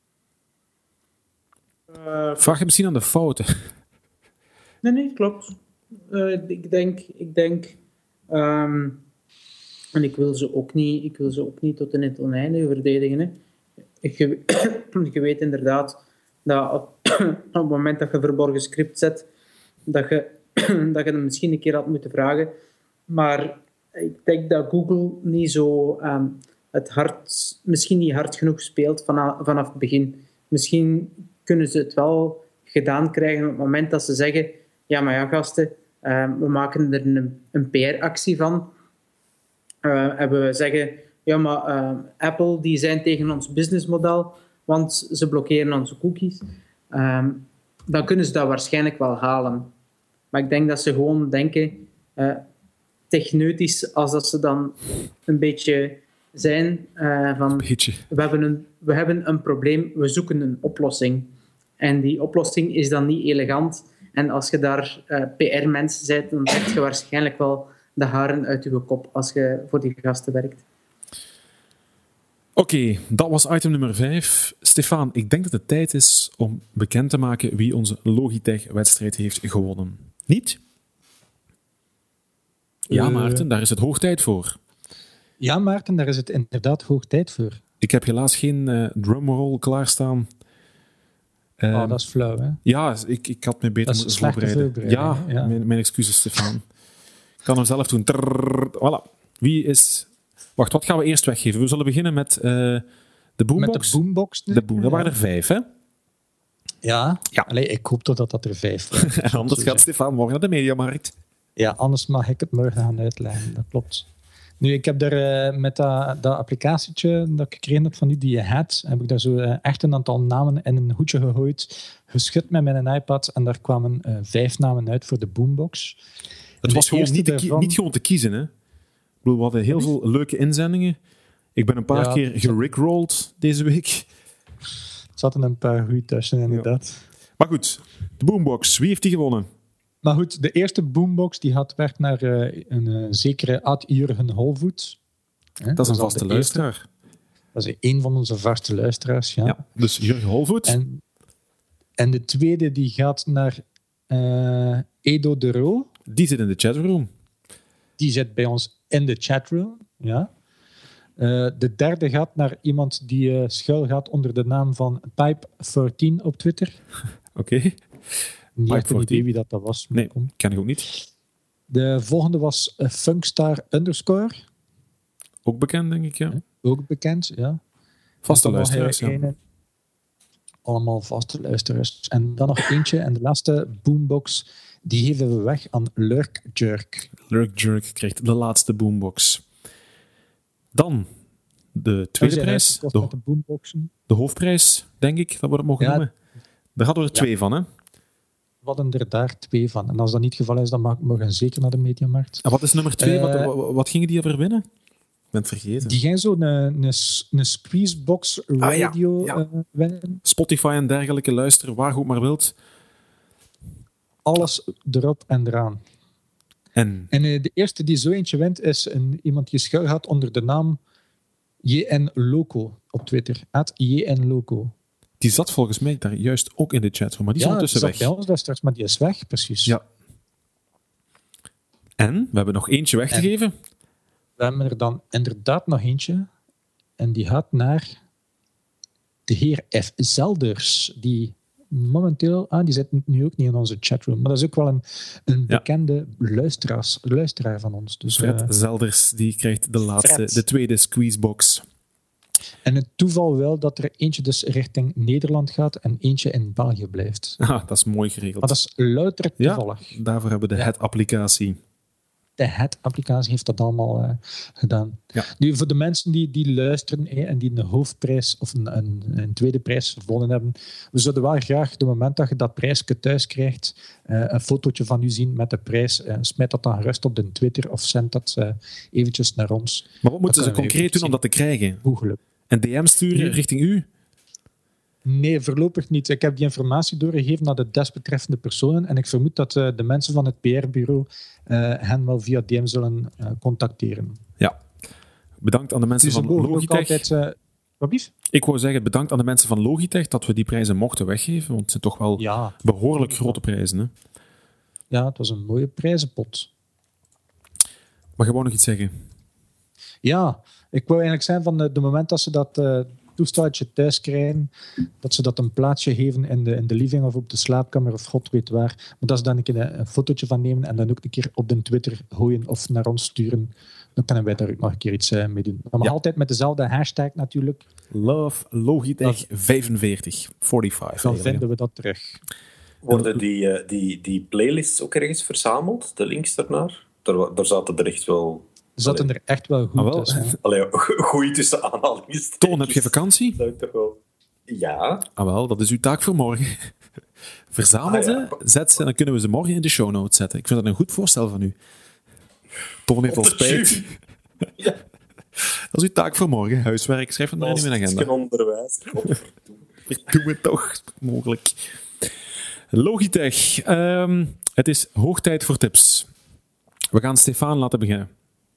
Uh, Vraag je misschien aan de fouten? Nee, nee, klopt. Uh, ik denk, ik denk um, en ik wil ze ook niet, ik wil ze ook niet tot in het oneinde verdedigen. Hè. Je, je weet inderdaad dat op, op het moment dat je een verborgen script zet, dat je, dat je hem misschien een keer had moeten vragen. Maar ik denk dat Google niet zo um, het hard, misschien niet hard genoeg speelt vanaf, vanaf het begin. Misschien kunnen ze het wel gedaan krijgen op het moment dat ze zeggen, ja, maar ja, gasten, uh, we maken er een, een P R-actie van. Uh, en we zeggen, ja, maar uh, Apple, die zijn tegen ons businessmodel, want ze blokkeren onze cookies. Um, dan kunnen ze dat waarschijnlijk wel halen. Maar ik denk dat ze gewoon denken, uh, techneutisch, als dat ze dan een beetje zijn, uh, van, Beetje. We, hebben een, we hebben een probleem, we zoeken een oplossing. En die oplossing is dan niet elegant. En als je daar uh, P R-mens bent, dan heb je waarschijnlijk wel de haren uit je kop als je voor die gasten werkt. Oké, okay, dat was item nummer vijf. Stefan, ik denk dat het tijd is om bekend te maken wie onze Logitech-wedstrijd heeft gewonnen. Niet? Ja, Maarten, daar is het hoog tijd voor. Ja, Maarten, daar is het inderdaad hoog tijd voor. Ik heb helaas geen uh, drumroll klaarstaan. Um, oh, dat is flauw, hè? Ja, ik, ik had me beter moeten voorbereiden. Ja, ja. Mijn, mijn excuses, Stefan. Ik kan hem zelf doen. Trrr, voilà. Wie is... Wacht, wat gaan we eerst weggeven? We zullen beginnen met uh, de boombox. Met de boombox? De boom. Dat waren er vijf, hè? Ja. ja. Allee, ik hoop toch dat dat er vijf waren. En anders gaat Stefan morgen naar de Mediamarkt. Ja, anders mag ik het morgen gaan uitleggen. Dat klopt. Nu, ik heb daar uh, met dat, dat applicatietje dat ik gekregen heb van u, die je had, heb ik daar zo uh, echt een aantal namen in een hoedje gegooid, geschud met mijn iPad en daar kwamen uh, vijf namen uit voor de boombox. Het was gewoon niet, daarvan... niet gewoon te kiezen, hè? Ik bedoel, we hadden heel veel leuke inzendingen. Ik ben een paar ja, keer gerickrolled deze week. Er zaten een paar goeie tussen, inderdaad. Ja. Maar goed, de boombox, wie heeft die gewonnen? Maar goed, de eerste boombox die had werd naar uh, een uh, zekere Ad Jurgen Holvoet. Hè? Dat is een vaste luisteraar. Eerste. Dat is een van onze vaste luisteraars, ja. ja dus Jurgen Holvoet. En, en de tweede die gaat naar uh, Edo de Roo. Die zit in de chatroom. Die zit bij ons in de chatroom, ja. Uh, de derde gaat naar iemand die uh, schuil gaat onder de naam van Pipe veertien op Twitter. Oké. Okay. Niet echt een idee wie dat, dat was. Nee, kom. Ken ik ook niet. De volgende was uh, Funkstar underscore. Ook bekend, denk ik, ja. ja ook bekend, ja. Vaste luisteraars, ja. Ene, allemaal vaste luisteraars. En dan nog eentje, en de laatste boombox, die geven we weg aan Lurk Jerk. Lurk Jerk krijgt de laatste boombox. Dan de tweede prijs. De, de, boomboxen. de hoofdprijs, denk ik, dat we het mogen ja, noemen. Daar hadden we er ja. twee van, hè? We hadden er daar twee van. En als dat niet het geval is, dan mag, mogen we zeker naar de Mediamarkt. En wat is nummer twee? Uh, wat, wat gingen die over winnen? Ik ben het vergeten. Die gaan zo een, een, een Squeezebox Radio ah, ja, ja. Uh, winnen. Spotify en dergelijke, luister, waar je ook maar wilt. Alles erop en eraan. En, en uh, de eerste die zo eentje wint, is een, iemand die schuil gaat onder de naam J N Loco op Twitter. At J N Loco. Die zat volgens mij daar juist ook in de chat, maar die is ja, ondertussen weg. Ja, bij ons daar straks, maar die is weg, precies. Ja. En we hebben nog eentje weg te en geven. We hebben er dan inderdaad nog eentje. En die gaat naar de heer F. Zelders, die momenteel... Ah, die zit nu ook niet in onze chatroom, maar dat is ook wel een, een bekende ja. luisteraar, luisteraar van ons. Dus, Fred uh, Zelders, die krijgt de laatste, Fred. de tweede squeezebox. En het toeval wel dat er eentje dus richting Nederland gaat en eentje in België blijft. Ah, dat is mooi geregeld. Maar dat is louter toevallig. Ja, daarvoor hebben we de ja. Het-applicatie. De Het-applicatie heeft dat allemaal uh, gedaan. Ja. Nu, voor de mensen die, die luisteren hey, en die een hoofdprijs of een, een, een tweede prijs gewonnen hebben, we zouden wel graag, op het moment dat je dat prijsje thuis krijgt, uh, een fotootje van u zien met de prijs. Uh, smijt dat dan gerust op de Twitter of zend dat uh, eventjes naar ons. Maar wat moeten ze concreet doen om dat te krijgen? Googelen. Een D M sturen nee. richting u? Nee, voorlopig niet. Ik heb die informatie doorgegeven naar de desbetreffende personen en ik vermoed dat uh, de mensen van het P R-bureau uh, hen wel via D M zullen uh, contacteren. Ja. Bedankt aan de mensen dus van Logitech. Altijd, uh, wat ik wou zeggen, bedankt aan de mensen van Logitech dat we die prijzen mochten weggeven, want het zijn toch wel ja. behoorlijk grote prijzen. Hè? Ja, het was een mooie prijzenpot. Maar je wou nog iets zeggen? Ja, ik wou eigenlijk zijn van de, de moment dat ze dat uh, toesteltje thuis krijgen, dat ze dat een plaatsje geven in de, in de living of op de slaapkamer of god weet waar. Maar dat ze dan een keer een, een fotootje van nemen en dan ook een keer op de Twitter gooien of naar ons sturen. Dan kunnen wij daar ook nog een keer iets uh, mee doen. Maar ja. altijd met dezelfde hashtag natuurlijk. Love Logitech vijfenveertig. vijfenveertig. Dan vinden we dat terug. Worden die, uh, die, die playlists ook ergens verzameld? De links daarnaar? Daar, daar zaten er echt wel... Er zaten er echt wel goed ah, wel. tussen. Allee, goeie tussen aanhalingstekens. Toon, heb je vakantie? Dat toch wel... Ja. Ah wel, dat is uw taak voor morgen. Verzamel ze, ah, ja. zet ze en dan kunnen we ze morgen in de show notes zetten. Ik vind dat een goed voorstel van u. Toon heeft al spijt. Ja. Dat is uw taak voor morgen. Huiswerk, schrijf het maar in uw agenda. Dat is geen onderwijs. Doe het toch, mogelijk. Logitech. Um, het is hoog tijd voor tips. We gaan Stefan laten beginnen.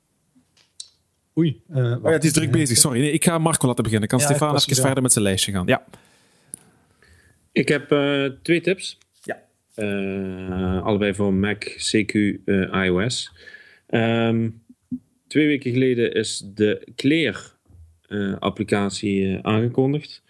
Oei. Uh, oh ja, het is druk bezig, sorry. Nee, ik ga Marco laten beginnen. Kan ja, Stefan even ja. verder met zijn lijstje gaan? Ja. Ik heb uh, twee tips. Ja. Uh, allebei voor Mac, C Q, uh, iOS. Um, twee weken geleden is de Clear-applicatie uh, uh, aangekondigd.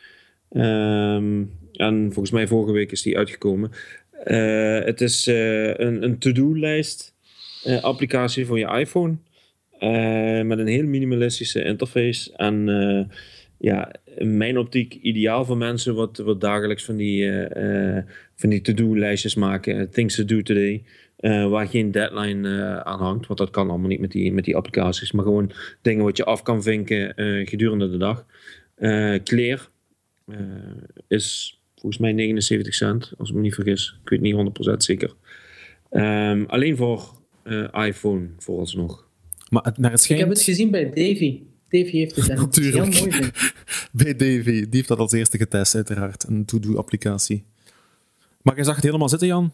Um, en volgens mij vorige week is die uitgekomen. Uh, het is uh, een, een to-do-lijst uh, applicatie voor je iPhone. Uh, met een heel minimalistische interface. En uh, ja, in mijn optiek ideaal voor mensen wat, wat dagelijks van die, uh, uh, van die to-do-lijstjes maken. Things to do today. Uh, waar geen deadline uh, aan hangt. Want dat kan allemaal niet met die, met die applicaties. Maar gewoon dingen wat je af kan vinken uh, gedurende de dag. Uh, Clear uh, is volgens mij negenenzeventig cent. Als ik me niet vergis. Ik weet niet honderd procent zeker. Um, alleen voor uh, iPhone vooralsnog. Maar het, naar het schijnt... Ik heb het gezien bij Davy. Davy heeft het en het is heel mooi. Vind. Bij Davy. Die heeft dat als eerste getest, uiteraard. Een to-do-applicatie. Maar jij zag het helemaal zitten, Jan?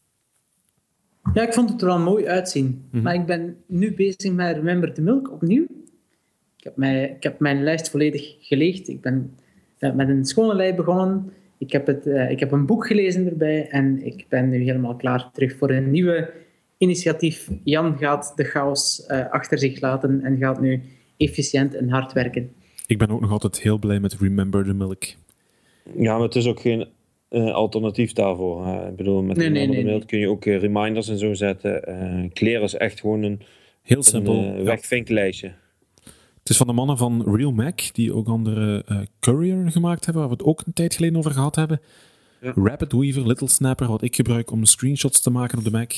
Ja, ik vond het er wel mooi uitzien. Mm-hmm. Maar ik ben nu bezig met Remember the Milk opnieuw. Ik heb, mij, ik heb mijn lijst volledig geleegd. Ik ben uh, met een schone lei begonnen. Ik heb, het, uh, ik heb een boek gelezen erbij. En ik ben nu helemaal klaar terug voor een nieuwe initiatief. Jan gaat de chaos uh, achter zich laten en gaat nu efficiënt en hard werken. Ik ben ook nog altijd heel blij met Remember the Milk. Ja, maar het is ook geen uh, alternatief daarvoor. Uh, ik bedoel, met nee, Remember nee, the nee, Milk kun je ook uh, reminders en zo zetten. Uh, Clear is echt gewoon een, heel simpel, een uh, wegvinklijstje. Het is van de mannen van Real Mac, die ook andere uh, Courier gemaakt hebben, waar we het ook een tijd geleden over gehad hebben. Ja. Rapid Weaver, Little Snapper, wat ik gebruik om screenshots te maken op de Mac.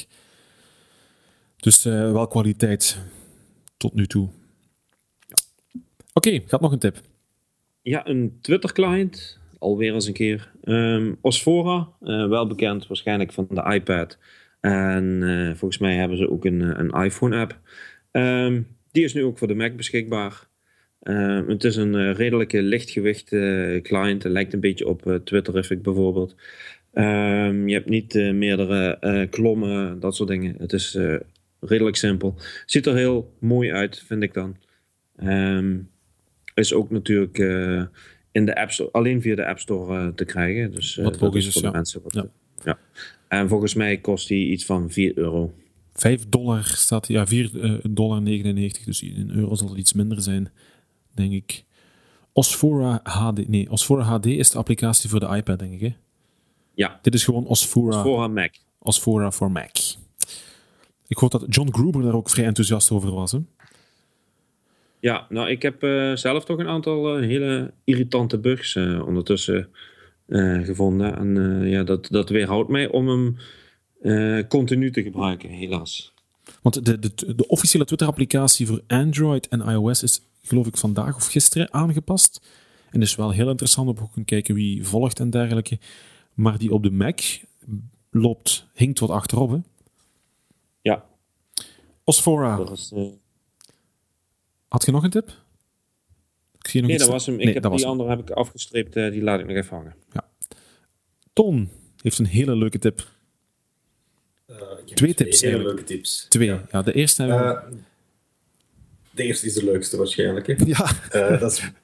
Dus uh, wel kwaliteit tot nu toe. Ja. Oké, okay, gaat nog een tip. Ja, een Twitter-client, alweer eens een keer. Um, Osphora, uh, wel bekend waarschijnlijk van de iPad. En uh, volgens mij hebben ze ook een, een iPhone-app. Um, die is nu ook voor de Mac beschikbaar. Um, het is een uh, redelijke lichtgewicht uh, client. Het lijkt een beetje op uh, Twitterific bijvoorbeeld. Um, je hebt niet uh, meerdere uh, klommen, dat soort dingen. Het is uh, redelijk simpel. Ziet er heel mooi uit, vind ik dan. Um, is ook natuurlijk uh, in de App Store, alleen via de App Store uh, te krijgen. Dus uh, wat logisch is, voor de ja. mensen. Wat, ja. ja. En volgens mij kost die iets van vier euro. vijf dollar staat, ja, vier dollar negenennegentig, dus in euro zal het iets minder zijn, denk ik. Osphora H D, nee, Osphora H D is de applicatie voor de iPad, denk ik, hè? Ja. Dit is gewoon Osphora. Osphora Mac. Osphora voor Mac. Ik hoor dat John Gruber daar ook vrij enthousiast over was, hè? Ja, nou, ik heb uh, zelf toch een aantal uh, hele irritante bugs uh, ondertussen uh, gevonden. En uh, ja, dat, dat weerhoudt mij om hem uh, continu te gebruiken, helaas. Want de, de, de officiële Twitter-applicatie voor Android en iOS is, geloof ik, vandaag of gisteren aangepast. En is wel heel interessant om ook te kijken wie volgt en dergelijke. Maar die op de Mac loopt, hinkt wat achterop, hè? Ja. Osphora. Dat is, uh... Had je nog een tip? Ik zie nog nee, iets... dat was hem. Ik nee, heb dat die was andere heb ik afgestreept, uh, die laat ik nog even hangen. Ja. Ton heeft een hele leuke tip. Uh, twee tips hele eigenlijk. leuke tips. Twee. Ja, ja de eerste hebben we... Uh, de eerste is de leukste waarschijnlijk. Hè? Ja. Uh, dat is,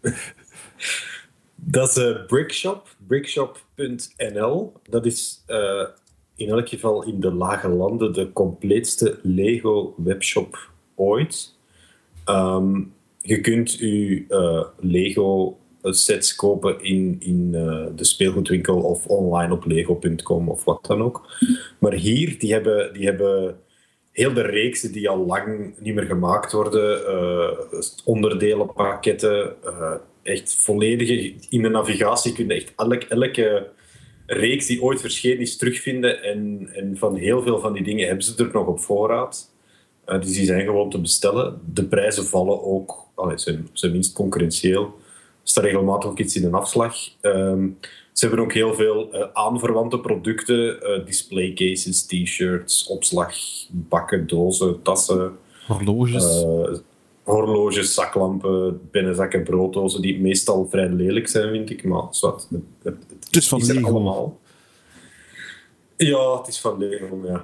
dat is uh, Brickshop. Brickshop punt n l. Dat is uh, in elk geval in de lage landen de compleetste Lego webshop ooit. Um, je kunt je uh, Lego sets kopen in, in uh, de speelgoedwinkel of online op lego punt com of wat dan ook. Maar hier, die hebben, die hebben heel de reeksen die al lang niet meer gemaakt worden, uh, onderdelenpakketten, uh, echt volledige, in de navigatie kun je echt elk, elke reeks die ooit verschenen is terugvinden en, en van heel veel van die dingen hebben ze er nog op voorraad. Uh, dus die zijn gewoon te bestellen. De prijzen vallen ook, allee, zijn, zijn minst concurrentieel. Er staat regelmatig ook iets in een afslag. Um, ze hebben ook heel veel uh, aanverwante producten. Uh, displaycases, t-shirts, opslagbakken, dozen, tassen. Horloges. Uh, horloges, zaklampen, binnenzakken, brooddozen, die meestal vrij lelijk zijn, vind ik. Maar zwart, het, het, het, het is van is er Lego. allemaal. Ja, het is van Lego, ja.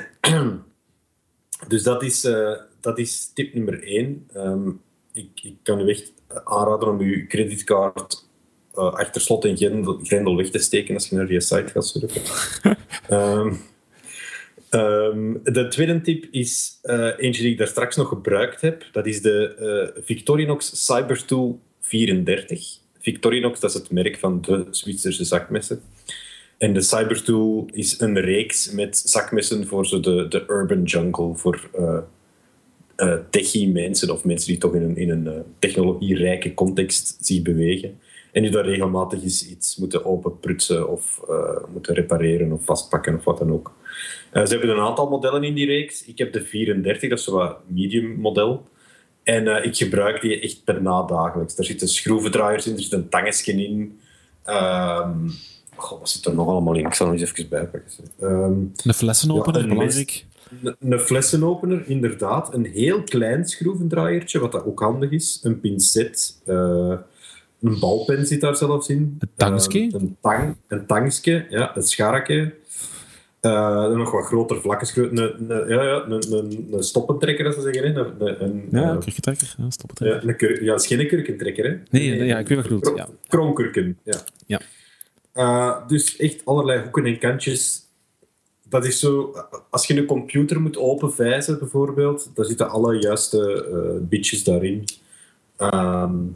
Dus dat is, uh, dat is tip nummer één. Um, ik, ik kan u echt aanraden om uw creditcard uh, achter slot en grendel, grendel weg te steken als je naar die site gaat surfen. um, Um, de tweede tip is uh, eentje die ik daar straks nog gebruikt heb. Dat is de uh, Victorinox Cybertool vierendertig. Victorinox, dat is het merk van de Zwitserse zakmessen. En de Cybertool is een reeks met zakmessen voor zo de, de urban jungle, voor uh, uh, techie mensen of mensen die toch in een, in een uh, technologierijke context zien bewegen. En die daar regelmatig eens iets moeten openprutsen of uh, moeten repareren of vastpakken of wat dan ook. Uh, ze hebben een aantal modellen in die reeks. Ik heb de vierendertig, dat is zo'n medium model. En uh, ik gebruik die echt bijna dagelijks. Daar zitten schroevendraaiers in, er zit een tangesje in. Um, God, wat zit er nog allemaal in? Ik zal er eens even bijpakken. Um, een flessenopener, ja, een belangrijk. Een, een flessenopener, inderdaad. Een heel klein schroevendraaiertje, wat dat ook handig is. Een pincet. Uh, een balpen zit daar zelfs in. Een tangske? Uh, een tang, een tangske, ja. Een scharretje. Uh, nog wat groter vlakken. Een, een, ja, ja, een, een, een stoppentrekker, dat ze zeggen. Hè. Een, een, ja, een kurkentrekker. Ja, stoppentrekker. Ja, een kur- ja, dat is geen kurkentrekker, hè? Nee, nee, nee, ja, ik weet wat je bedoelt. Ja. Kroonkurken, ja. ja. Uh, dus echt allerlei hoeken en kantjes. Dat is zo... Als je een computer moet openvijzen, bijvoorbeeld, daar zitten alle juiste uh, bitjes daarin. Um,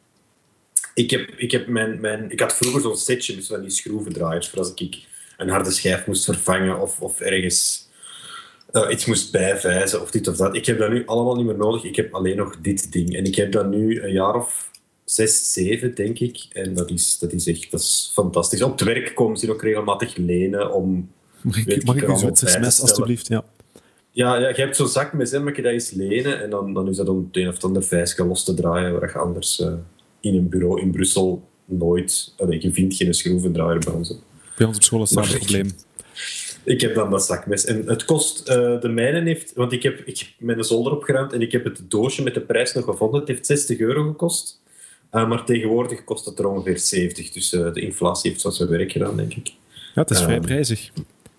ik, heb, ik, heb mijn, mijn, ik had vroeger zo'n setje met van die schroevendraaiers, voor als ik een harde schijf moest vervangen of, of ergens uh, iets moest bijvijzen of dit of dat. Ik heb dat nu allemaal niet meer nodig. Ik heb alleen nog dit ding. En ik heb dat nu een jaar of zes, zeven, denk ik. En dat is, dat is echt dat is fantastisch. Op het werk komen ze ook regelmatig lenen om... Mag ik, mag ik u zo'n mes, alstublieft? Ja. Ja, ja, je hebt zo'n zakmes, hè, mag je dat eens lenen en dan, dan is dat om het een of ander vijsje los te draaien, waar je anders uh, in een bureau in Brussel nooit... Allee, je vindt geen schroevendraaier bij ons. Bij ons op school is dat een probleem. Ik heb dan dat zakmes. En het kost... Uh, de mijne heeft... Want ik heb, ik heb mijn zolder opgeruimd en ik heb het doosje met de prijs nog gevonden. Het heeft zestig euro gekost. Uh, maar tegenwoordig kost het er ongeveer zeventig. Dus uh, de inflatie heeft zo zijn werk gedaan, denk ik. Ja, het is vrij um, prijzig.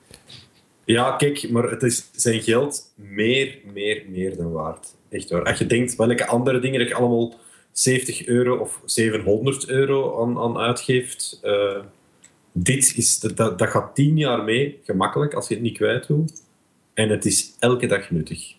Ja, kijk, maar het is zijn geld meer, meer, meer dan waard. Echt waar. Als je denkt, welke andere dingen dat je allemaal zeventig euro of zevenhonderd euro aan, aan uitgeeft... Uh, dit is, dat, dat gaat tien jaar mee, gemakkelijk, als je het niet kwijt wil. En het is elke dag nuttig.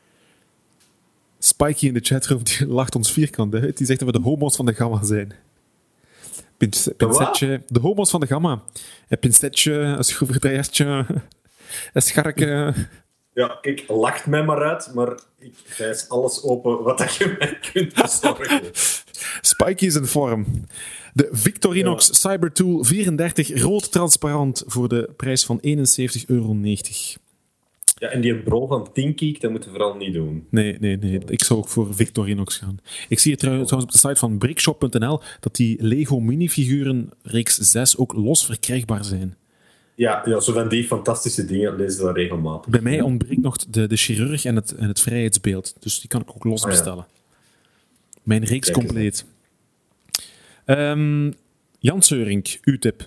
Spikey in de chatroom die lacht ons vierkant uit. Die zegt dat we de homo's van de gamma zijn. Pins, pincetje, de homo's van de gamma. Een pincetje, een schroevendraaiertje, een scharke. Ja, kijk, lacht mij maar uit, maar ik wijs alles open wat dat je mij kunt bezorgen. Spikey is in vorm. De Victorinox ja. Cybertool vierendertig, rood transparant voor de prijs van eenenzeventig euro negentig. Ja, en die brol van Tinkeek, dat moeten we vooral niet doen. Nee, nee, nee. Ik zou ook voor Victorinox gaan. Ik zie trouwens op de site van brickshop punt n l dat die Lego minifiguren reeks zes ook los verkrijgbaar zijn. Ja, ja, zo van die fantastische dingen lezen ze daar regelmatig. Bij mij ontbreekt nog de, de chirurg en het, en het vrijheidsbeeld. Dus die kan ik ook los bestellen. Ah, ja. Mijn reeks Kijk compleet. Um, Jan Seurink, uw tip.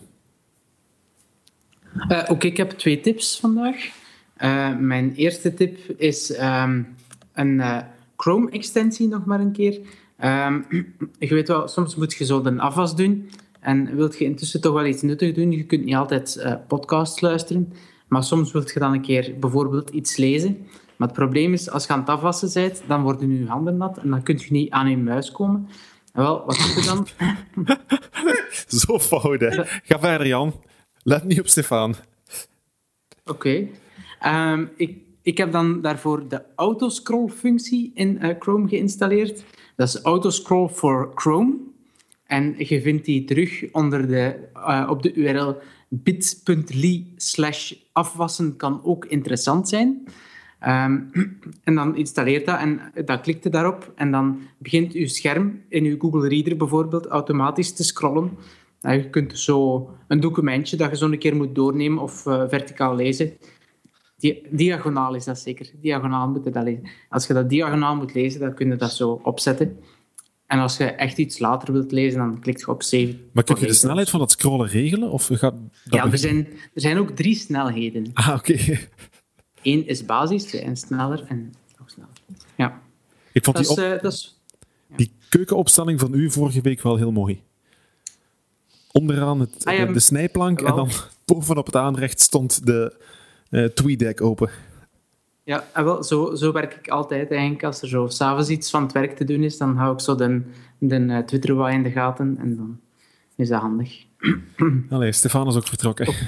Uh, Oké, okay, ik heb twee tips vandaag. Uh, mijn eerste tip is um, een uh, Chrome-extensie nog maar een keer. Um, je weet wel, soms moet je zo de afwas doen en wilt je intussen toch wel iets nuttig doen. Je kunt niet altijd uh, podcasts luisteren, maar soms wilt je dan een keer bijvoorbeeld iets lezen. Maar het probleem is, als je aan het afwassen bent, dan worden je handen nat en dan kun je niet aan je muis komen. En wel, wat doe je dan? Zo fout, hè. Ga verder, Jan. Let niet op Stefan. Oké. Okay. Um, ik, ik heb dan daarvoor de autoscroll-functie in uh, Chrome geïnstalleerd. Dat is autoscroll voor Chrome. En je vindt die terug onder de, uh, op de U R L bit.ly slash afwassen kan ook interessant zijn. Um, en dan installeert dat en dan klikt je daarop en dan begint je scherm in je Google Reader bijvoorbeeld automatisch te scrollen. Nou, je kunt zo een documentje dat je zo een keer moet doornemen of uh, verticaal lezen. Di- diagonaal is dat zeker. Diagonaal moet je dat lezen. Als je dat diagonaal moet lezen, dan kun je dat zo opzetten. En als je echt iets later wilt lezen, dan klik je op save. Maar kun je de snelheid van dat scrollen regelen? Of gaat dat ja, er zijn, er zijn ook drie snelheden. Ah, oké. Okay. Eén is basis, twee is sneller en nog sneller. Ja. Ik vond dat die, op... is, uh, dat is... ja. die keukenopstelling van u vorige week wel heel mooi. Onderaan het, ah, ja, de, de snijplank wel. En dan bovenop het aanrecht stond de, uh, TweetDeck open. Ja, en wel, zo, zo werk ik altijd eigenlijk. Als er zo 's avonds iets van het werk te doen is, dan hou ik zo de, de uh, Twitter wat in de gaten en dan is dat handig. Allee, Stefan is ook vertrokken. Oh.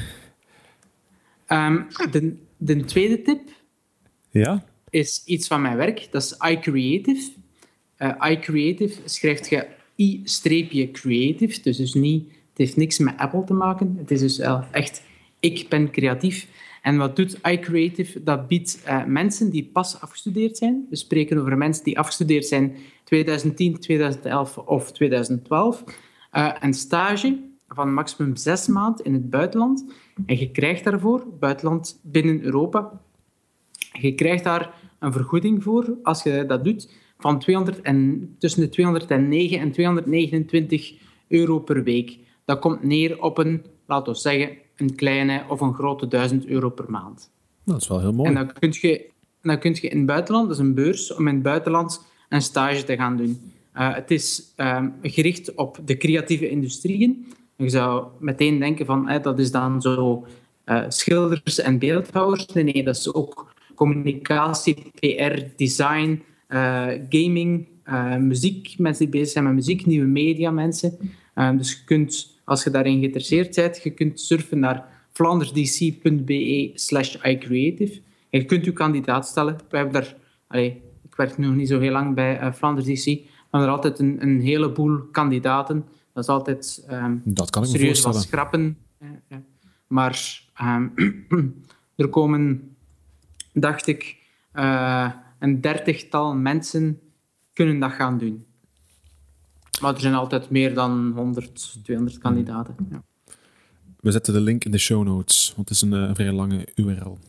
Um, de, de tweede tip ja? is iets van mijn werk. Dat is iCreative. Uh, iCreative schrijft je i-creative, dus, dus niet, het heeft niks met Apple te maken. Het is dus uh, echt, ik ben creatief. En wat doet iCreative? Dat biedt uh, mensen die pas afgestudeerd zijn. We spreken over mensen die afgestudeerd zijn twintig tien, twintig elf of twintig twaalf. Uh, een stage van maximum zes maanden in het buitenland. En je krijgt daarvoor, buitenland binnen Europa, je krijgt daar een vergoeding voor, als je dat doet, van tweehonderd en, tussen de tweehonderdnegen en tweehonderdnegenentwintig euro per week. Dat komt neer op een, laten we zeggen, een kleine of een grote duizend euro per maand. Dat is wel heel mooi. En dan kun je, dan kun je in het buitenland, dat is een beurs, om in het buitenland een stage te gaan doen. Uh, het is um, gericht op de creatieve industrieën. Je zou meteen denken van, eh, dat is dan zo uh, schilders en beeldhouwers. Nee, nee, dat is ook communicatie, P R, design, uh, gaming, uh, muziek. Mensen die bezig zijn met muziek, nieuwe media mensen. Uh, dus je kunt, als je daarin geïnteresseerd bent, je kunt surfen naar flandersdc.be slash iCreative. En je kunt je kandidaat stellen. We hebben daar, allee, ik werk nu nog niet zo heel lang bij uh, Flanders D C. We hebben er altijd een, een heleboel kandidaten. Dat is altijd um, dat kan ik me serieus wat voorstellen. schrappen. Uh, uh. Maar um, er komen, dacht ik, uh, een dertigtal mensen kunnen dat gaan doen. Maar er zijn altijd meer dan honderd, tweehonderd kandidaten. Ja. We zetten de link in de show notes, want het is een uh, vrij lange U R L.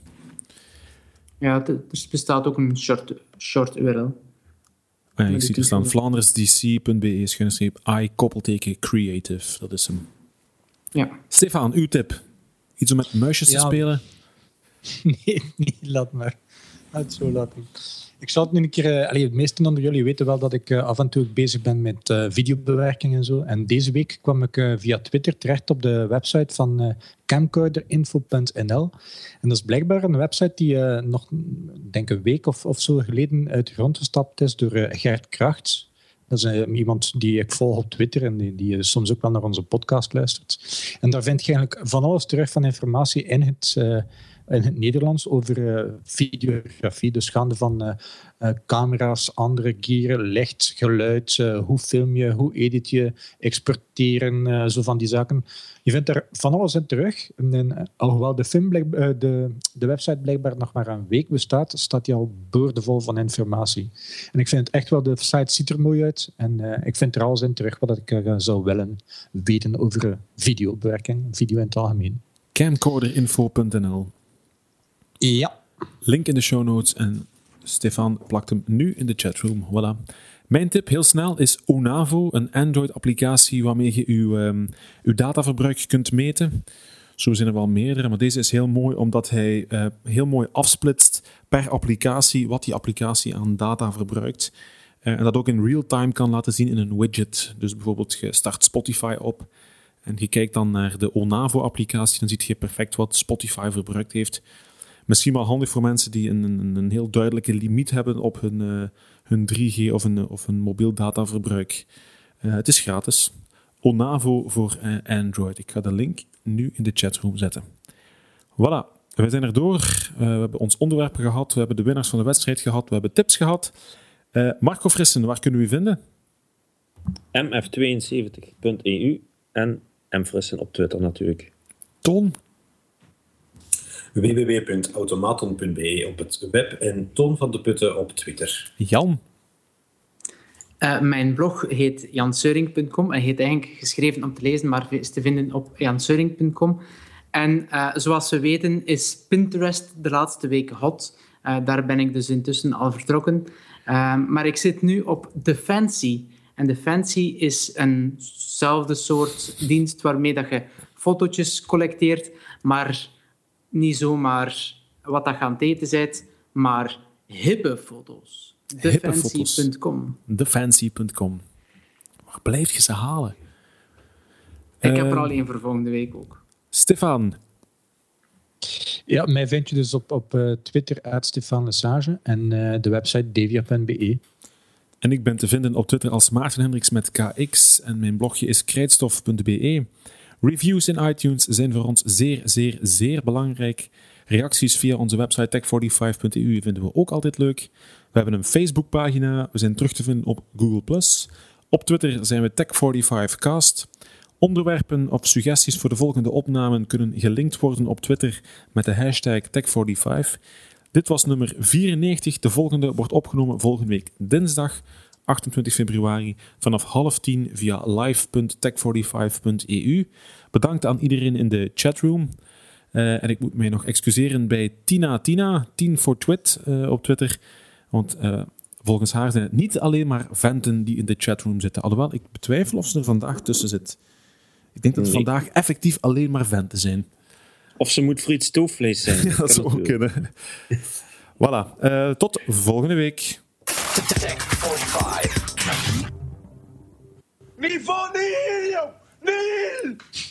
Ja, er bestaat ook een short, short U R L. Ja, ik zie er staan flandersdc.be schuine streep i koppelteken creative. Dat is hem. Ja. Stefan, uw tip. Iets om met muisjes Ja. te spelen? Nee, nee, laat maar. Laat het zo laten. Ik zal het nu een keer... Uh, allee, de meesten onder jullie weten wel dat ik uh, af en toe bezig ben met uh, videobewerking en zo. En deze week kwam ik uh, via Twitter terecht op de website van uh, camcorderinfo punt n l. En dat is blijkbaar een website die uh, nog, denk een week of, of zo geleden uit de grond gestapt is door uh, Gert Krachts. Dat is uh, iemand die ik volg op Twitter en die, die uh, soms ook wel naar onze podcast luistert. En daar vind je eigenlijk van alles terug van informatie in het... Uh, in het Nederlands over uh, videografie. Dus gaande van uh, uh, camera's, andere gear, licht, geluid, uh, hoe film je, hoe edit je, exporteren, uh, zo van die zaken. Je vindt daar van alles in terug. En, uh, alhoewel de, film blijk, uh, de, de website blijkbaar nog maar een week bestaat, staat die al boordevol van informatie. En ik vind het echt wel, de site ziet er mooi uit. En uh, ik vind er alles in terug wat ik uh, zou willen weten over uh, videobewerking, video in het algemeen. camcorderinfo punt n l. Ja. Link in de show notes en Stefan plakt hem nu in de chatroom. Voilà. Mijn tip, heel snel, is Onavo, een Android-applicatie waarmee je uw, um, uw dataverbruik kunt meten. Zo zijn er wel meerdere, maar deze is heel mooi omdat hij uh, heel mooi afsplitst per applicatie wat die applicatie aan data verbruikt. Uh, en dat ook in real-time kan laten zien in een widget. Dus bijvoorbeeld, je start Spotify op en je kijkt dan naar de Onavo-applicatie, dan zie je perfect wat Spotify verbruikt heeft. Misschien wel handig voor mensen die een, een, een heel duidelijke limiet hebben op hun, uh, hun drie G of een, of een mobiel dataverbruik. Uh, het is gratis. Onavo voor uh, Android. Ik ga de link nu in de chatroom zetten. Voilà, we zijn er door. Uh, we hebben ons onderwerp gehad. We hebben de winnaars van de wedstrijd gehad. We hebben tips gehad. Uh, Marco Frissen, waar kunnen we u vinden? m f tweeënzeventig punt e u en mfrissen op Twitter natuurlijk. Toon? w w w punt automaton punt b e op het web en Toon van de Putten op Twitter. Jan? Uh, mijn blog heet janseuring punt com en heet eigenlijk geschreven om te lezen, maar is te vinden op janseuring punt com. En uh, zoals we weten is Pinterest de laatste weken hot. Uh, daar ben ik dus intussen al vertrokken. Uh, maar ik zit nu op The Fancy. En The Fancy is eenzelfde soort dienst waarmee dat je fotootjes collecteert, maar niet zomaar wat dat je aan het eten bent, maar hippe foto's. the fancy punt com. the fancy punt com. Waar blijf je ze halen? Ik uh, heb er uh, al één voor volgende week ook. Stefan. Ja, mij vind je dus op, op uh, Twitter at Stefan Lesage en uh, de website devia punt b e. En ik ben te vinden op Twitter als Maarten Hendricks met K X en mijn blogje is krijtstof punt b e. Reviews in iTunes zijn voor ons zeer, zeer, zeer belangrijk. Reacties via onze website tech vijfenveertig punt e u vinden we ook altijd leuk. We hebben een Facebookpagina, we zijn terug te vinden op Google plus. Op Twitter zijn we tech vijfenveertig cast. Onderwerpen of suggesties voor de volgende opnamen kunnen gelinkt worden op Twitter met de hashtag tech vijfenveertig. Dit was nummer vierennegentig. De volgende wordt opgenomen volgende week dinsdag achtentwintig februari vanaf half tien via live punt tech vijfenveertig punt e u. Bedankt aan iedereen in de chatroom. Uh, en ik moet mij nog excuseren bij Tina Tina, tien voor Twit uh, op Twitter. Want uh, volgens haar zijn het niet alleen maar venten die in de chatroom zitten. Alhoewel, ik betwijfel of ze er vandaag tussen zit. Ik denk dat het nee. vandaag effectief alleen maar venten zijn. Of ze moet friet stoofvlees zijn. Ja, dat zou ook kunnen. Voilà, uh, tot volgende week. Tech vijfenveertig. Mi fa Neil! Neil!